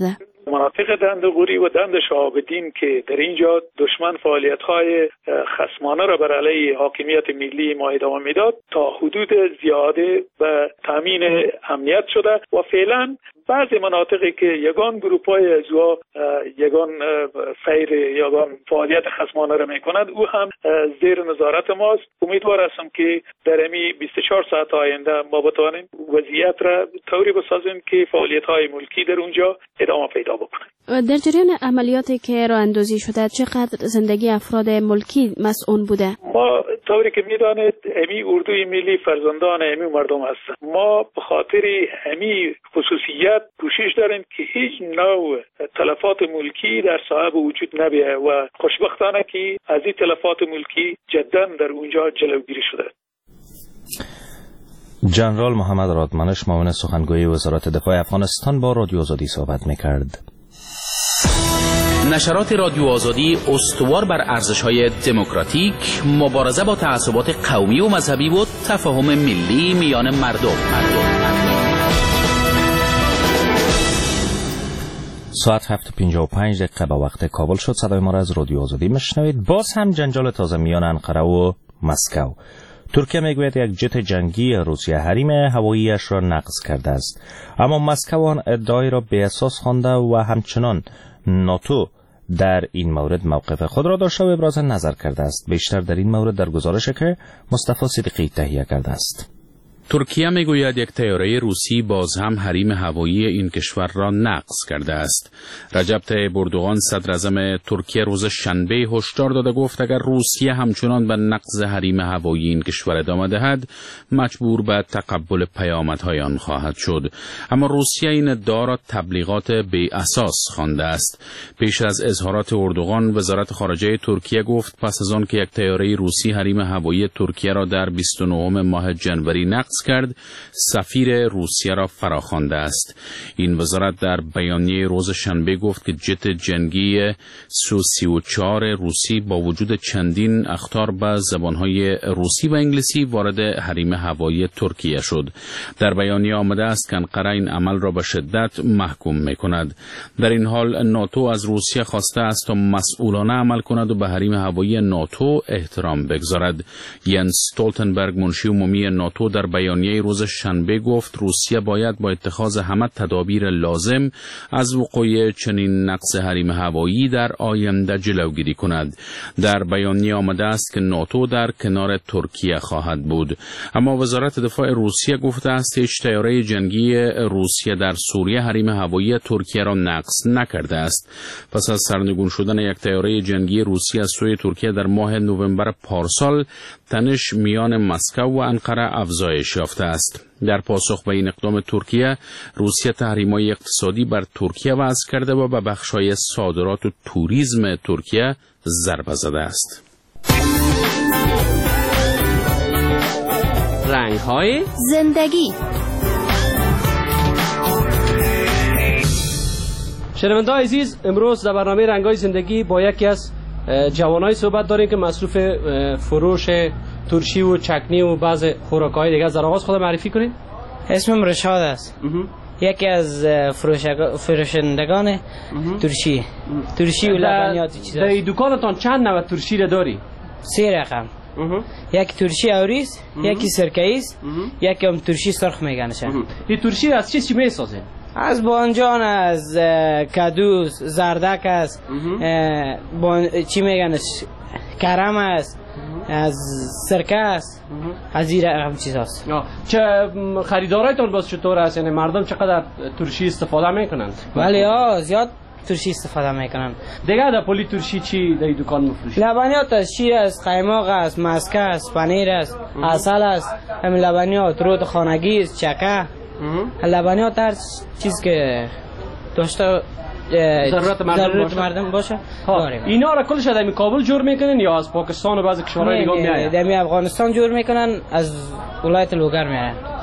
مناطق دند غوری و دند شهاب الدین که در اینجا دشمن فعالیت‌های خصمانه را بر علیه حاکمیت ملی ما ادامه میداد تا حدود زیاده به تامین امنیت شده و فعلا بعضی مناطقی که یگان گروپ‌های از او یگان سیر یگان فعالیت خصمانه را می‌کنند او هم زیر نظارت ماست. امیدوار هستم که در امی بیست و چهار ساعت آینده ما بتوانیم وضعیت را طوری بسازیم که فعالیت‌های ملکی در اونجا ادامه پیدا بکنه. در جریان عملیاتی که راه اندازی شده چقدر زندگی افراد ملکی مسئول بوده؟ ما طوری که میدانید امی اردوی ملی فرزندان امی مردم هستند. ما به خاطر امی خصوصیت کوشش داریم که هیچ نوع تلفات ملکی در صاحب وجود نبیه و خوشبختانه که از این تلفات ملکی جدا در اونجا جلوگیری شده. جنرال محمد رادمنش معاون سخنگوی وزارت دفاع افغانستان با رادیو آزادی صحبت می‌کرد. نشرات رادیو آزادی استوار بر ارزش‌های دموکراتیک، مبارزه با تعصبات قومی و مذهبی و تفاهم ملی میان مردم. ساعت هفت و پنجاه و پنج دقیقه به وقت کابل شد. صدای ما را از رادیو آزادی میشنوید. باز هم جنجال تازه میان انقره و مسکو. ترکیه میگوید یک جت جنگی روسیه حریم هواییش را نقض کرده است، اما مسکو آن ادعای را بی اساس خوانده و همچنان ناتو در این مورد موقف خود را داشته و ابراز نظر کرده است. بیشتر در این مورد در گزارشی که مصطفی صدیقی تهیه کرده است. ترکیه میگوید یک طیاره روسی باز هم حریم هوایی این کشور را نقض کرده است. رجب طیب اردوغان صدر اعظم ترکیه روز شنبه هشدار داده گفت اگر روسیه همچنان به نقض حریم هوایی این کشور ادامه دهد مجبور به تقبل پیامدهای آن خواهد شد. اما روسیه این ادعا را تبلیغات بی اساس خوانده است. پیش از اظهارات اردوغان وزارت خارجه ترکیه گفت پس از آن که یک طیاره روسی حریم هوایی ترکیه را در بیست و نهم ماه جنوری نقض کرد، سفیر روسیه را فراخوانده است. این وزارت در بیانیه روز شنبه گفت که جت جنگی سو سی و چهار روسی با وجود چندین اخطار به زبانهای روسی و انگلیسی وارد حریم هوایی ترکیه شد. در بیانیه آمده است که انقره این عمل را به شدت محکوم می‌کند. در این حال ناتو از روسیه خواسته است تا مسئولانه عمل کند و به حریم هوایی ناتو احترام بگذارد. ینس استولتنبرگ منشی عمومی ناتو در بیانیه روز شنبه گفت روسیه باید با اتخاذ همه تدابیر لازم از وقوع چنین نقض حریم هوایی در آینده جلوگیری کند. در بیانیه آمده است که ناتو در کنار ترکیه خواهد بود. اما وزارت دفاع روسیه گفته است هیچ طیاره جنگی روسیه در سوریه حریم هوایی ترکیه را نقض نکرده است. پس از سرنگون شدن یک طیاره جنگی روسیه از سوی ترکیه در ماه نوامبر پارسال، تنش میان مسکو و انقره افزایش یافته است. در پاسخ به این اقدام ترکیه، روسیه تحریم‌های اقتصادی بر ترکیه وضع کرده و به بخش‌های صادرات و توریسم ترکیه ضربه زده است. رنگ‌های زندگی. شنونده‌های عزیز، امروز در برنامه رنگ‌های زندگی با یکی از جوانای صحبت داریم که مصروف فروش ترشی و چکنی و بعض خوراک‌های دیگه. در آغاز خود معرفی کنید. اسمم رشاد است. یکی از فروشندگان ترشی ترشی و لبنیات چیزا. در دکانتان چند نوع ترشی را داری؟ سه رقم. یکی ترشی اوریز، یکی سرکه‌ایست، یکی هم ترشی سرخ میگنشه. این ترشی از چی چی میسازه؟ از بانجان، از کدوس، زردک است، بان... چی میگن کرم است، از سرکه است، از این رقم چیز هست. چه خریدارایتون باز چطور است؟ یعنی مردم چقدر ترشی استفاده میکنند؟ ولی ها زیاد ترشی استفاده میکنند. دیگه در پولی ترشی چی در دکان میفروشید؟ لبنیات است، شیر است، قیماق است، مسکه است، پنیر است، عسل است، همین لبنیات، رود خانگی است، چکه، لبنیات هر چیز که داشته ضرورت مردم باشه, مردم باشه داریم. اینا را کلش در کابل جور میکنن یا از پاکستان و بعضی کشورهای دیگه میآید؟ در افغانستان جور میکنن، از ولایت لوگر میارن. خب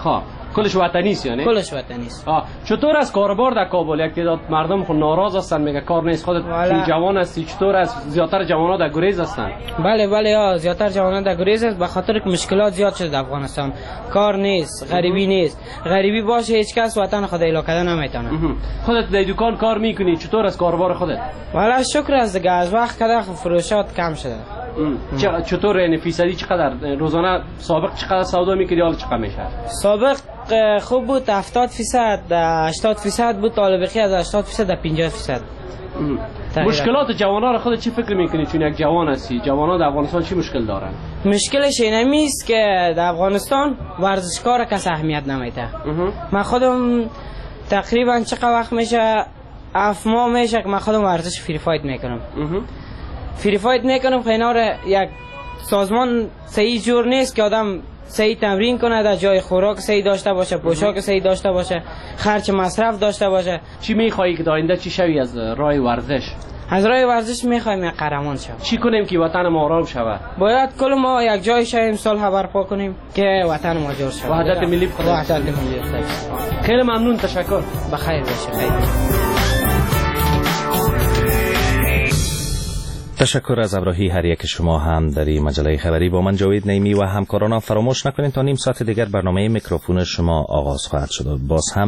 کلش وطنی است یعنی کلش وطنی است. آه چطور از کاربار در کابل یک تعداد مردم خود ناراض هستن میگه کار نیست خودت چون جوان هستی چطور از زیاتر جوانا در گریز هستن؟ بله بله ها زیاتر جوانا در گریز است به خاطر که مشکلات زیاد شده در افغانستان کار نیست غریبی نیست غریبی باشه هیچ کس وطن خود الا کردن نمیتونه. خودت در دکان کار میکنی چطور از کاربار خودت؟ والا شکر از دیگه از وقت کده فروشات کم شده. چطور یعنی فیصدی چقدر روزانه سابق چقدر سودا میکردی حالا چقدر میشه؟ سابق خوب بود هفتاد فیصد هشتاد فیصد بود طالبقی از هشتاد فیصد تا پنجاه فیصد. مشکلات جوانا رو خودت چی فکر میکنی چون یک جوان هستی جوانا در افغانستان چی مشکل دارن؟ مشکلش اینمی است که در افغانستان ورزشکار کس اهمیت نمیده. من خودم تقریبا چقدر وقت میشه هفت ماه میشه که من خودم ورزش فری فایت میکنم. فری فایت میکنم خیلی یک سازمان صحیح جور نیست که آدم صحیح تمرین کنه در جای خوراک صحیح داشته باشه پوشاک صحیح داشته باشه خرج مصرف داشته باشه. چی میخوایی که آینده چی شوی از راه ورزش؟ از راه ورزش میخوایم یک قهرمان شویم. چی کنیم که وطن ما آرام شود؟ باید کل ما یک جای شویم صلح برپا کنیم که وطن ما جور شود. وحدت ملی وحدت ملی. خیلی ممنون تشکر. بخیر باشه. خیر. تشکر از همراهی هر یک شما هم در این مجله خبری. با من جاوید نیمی و همکارانم فراموش نکنید تا نیم ساعت دیگر برنامه میکروفون شما آغاز خواهد شد. باز هم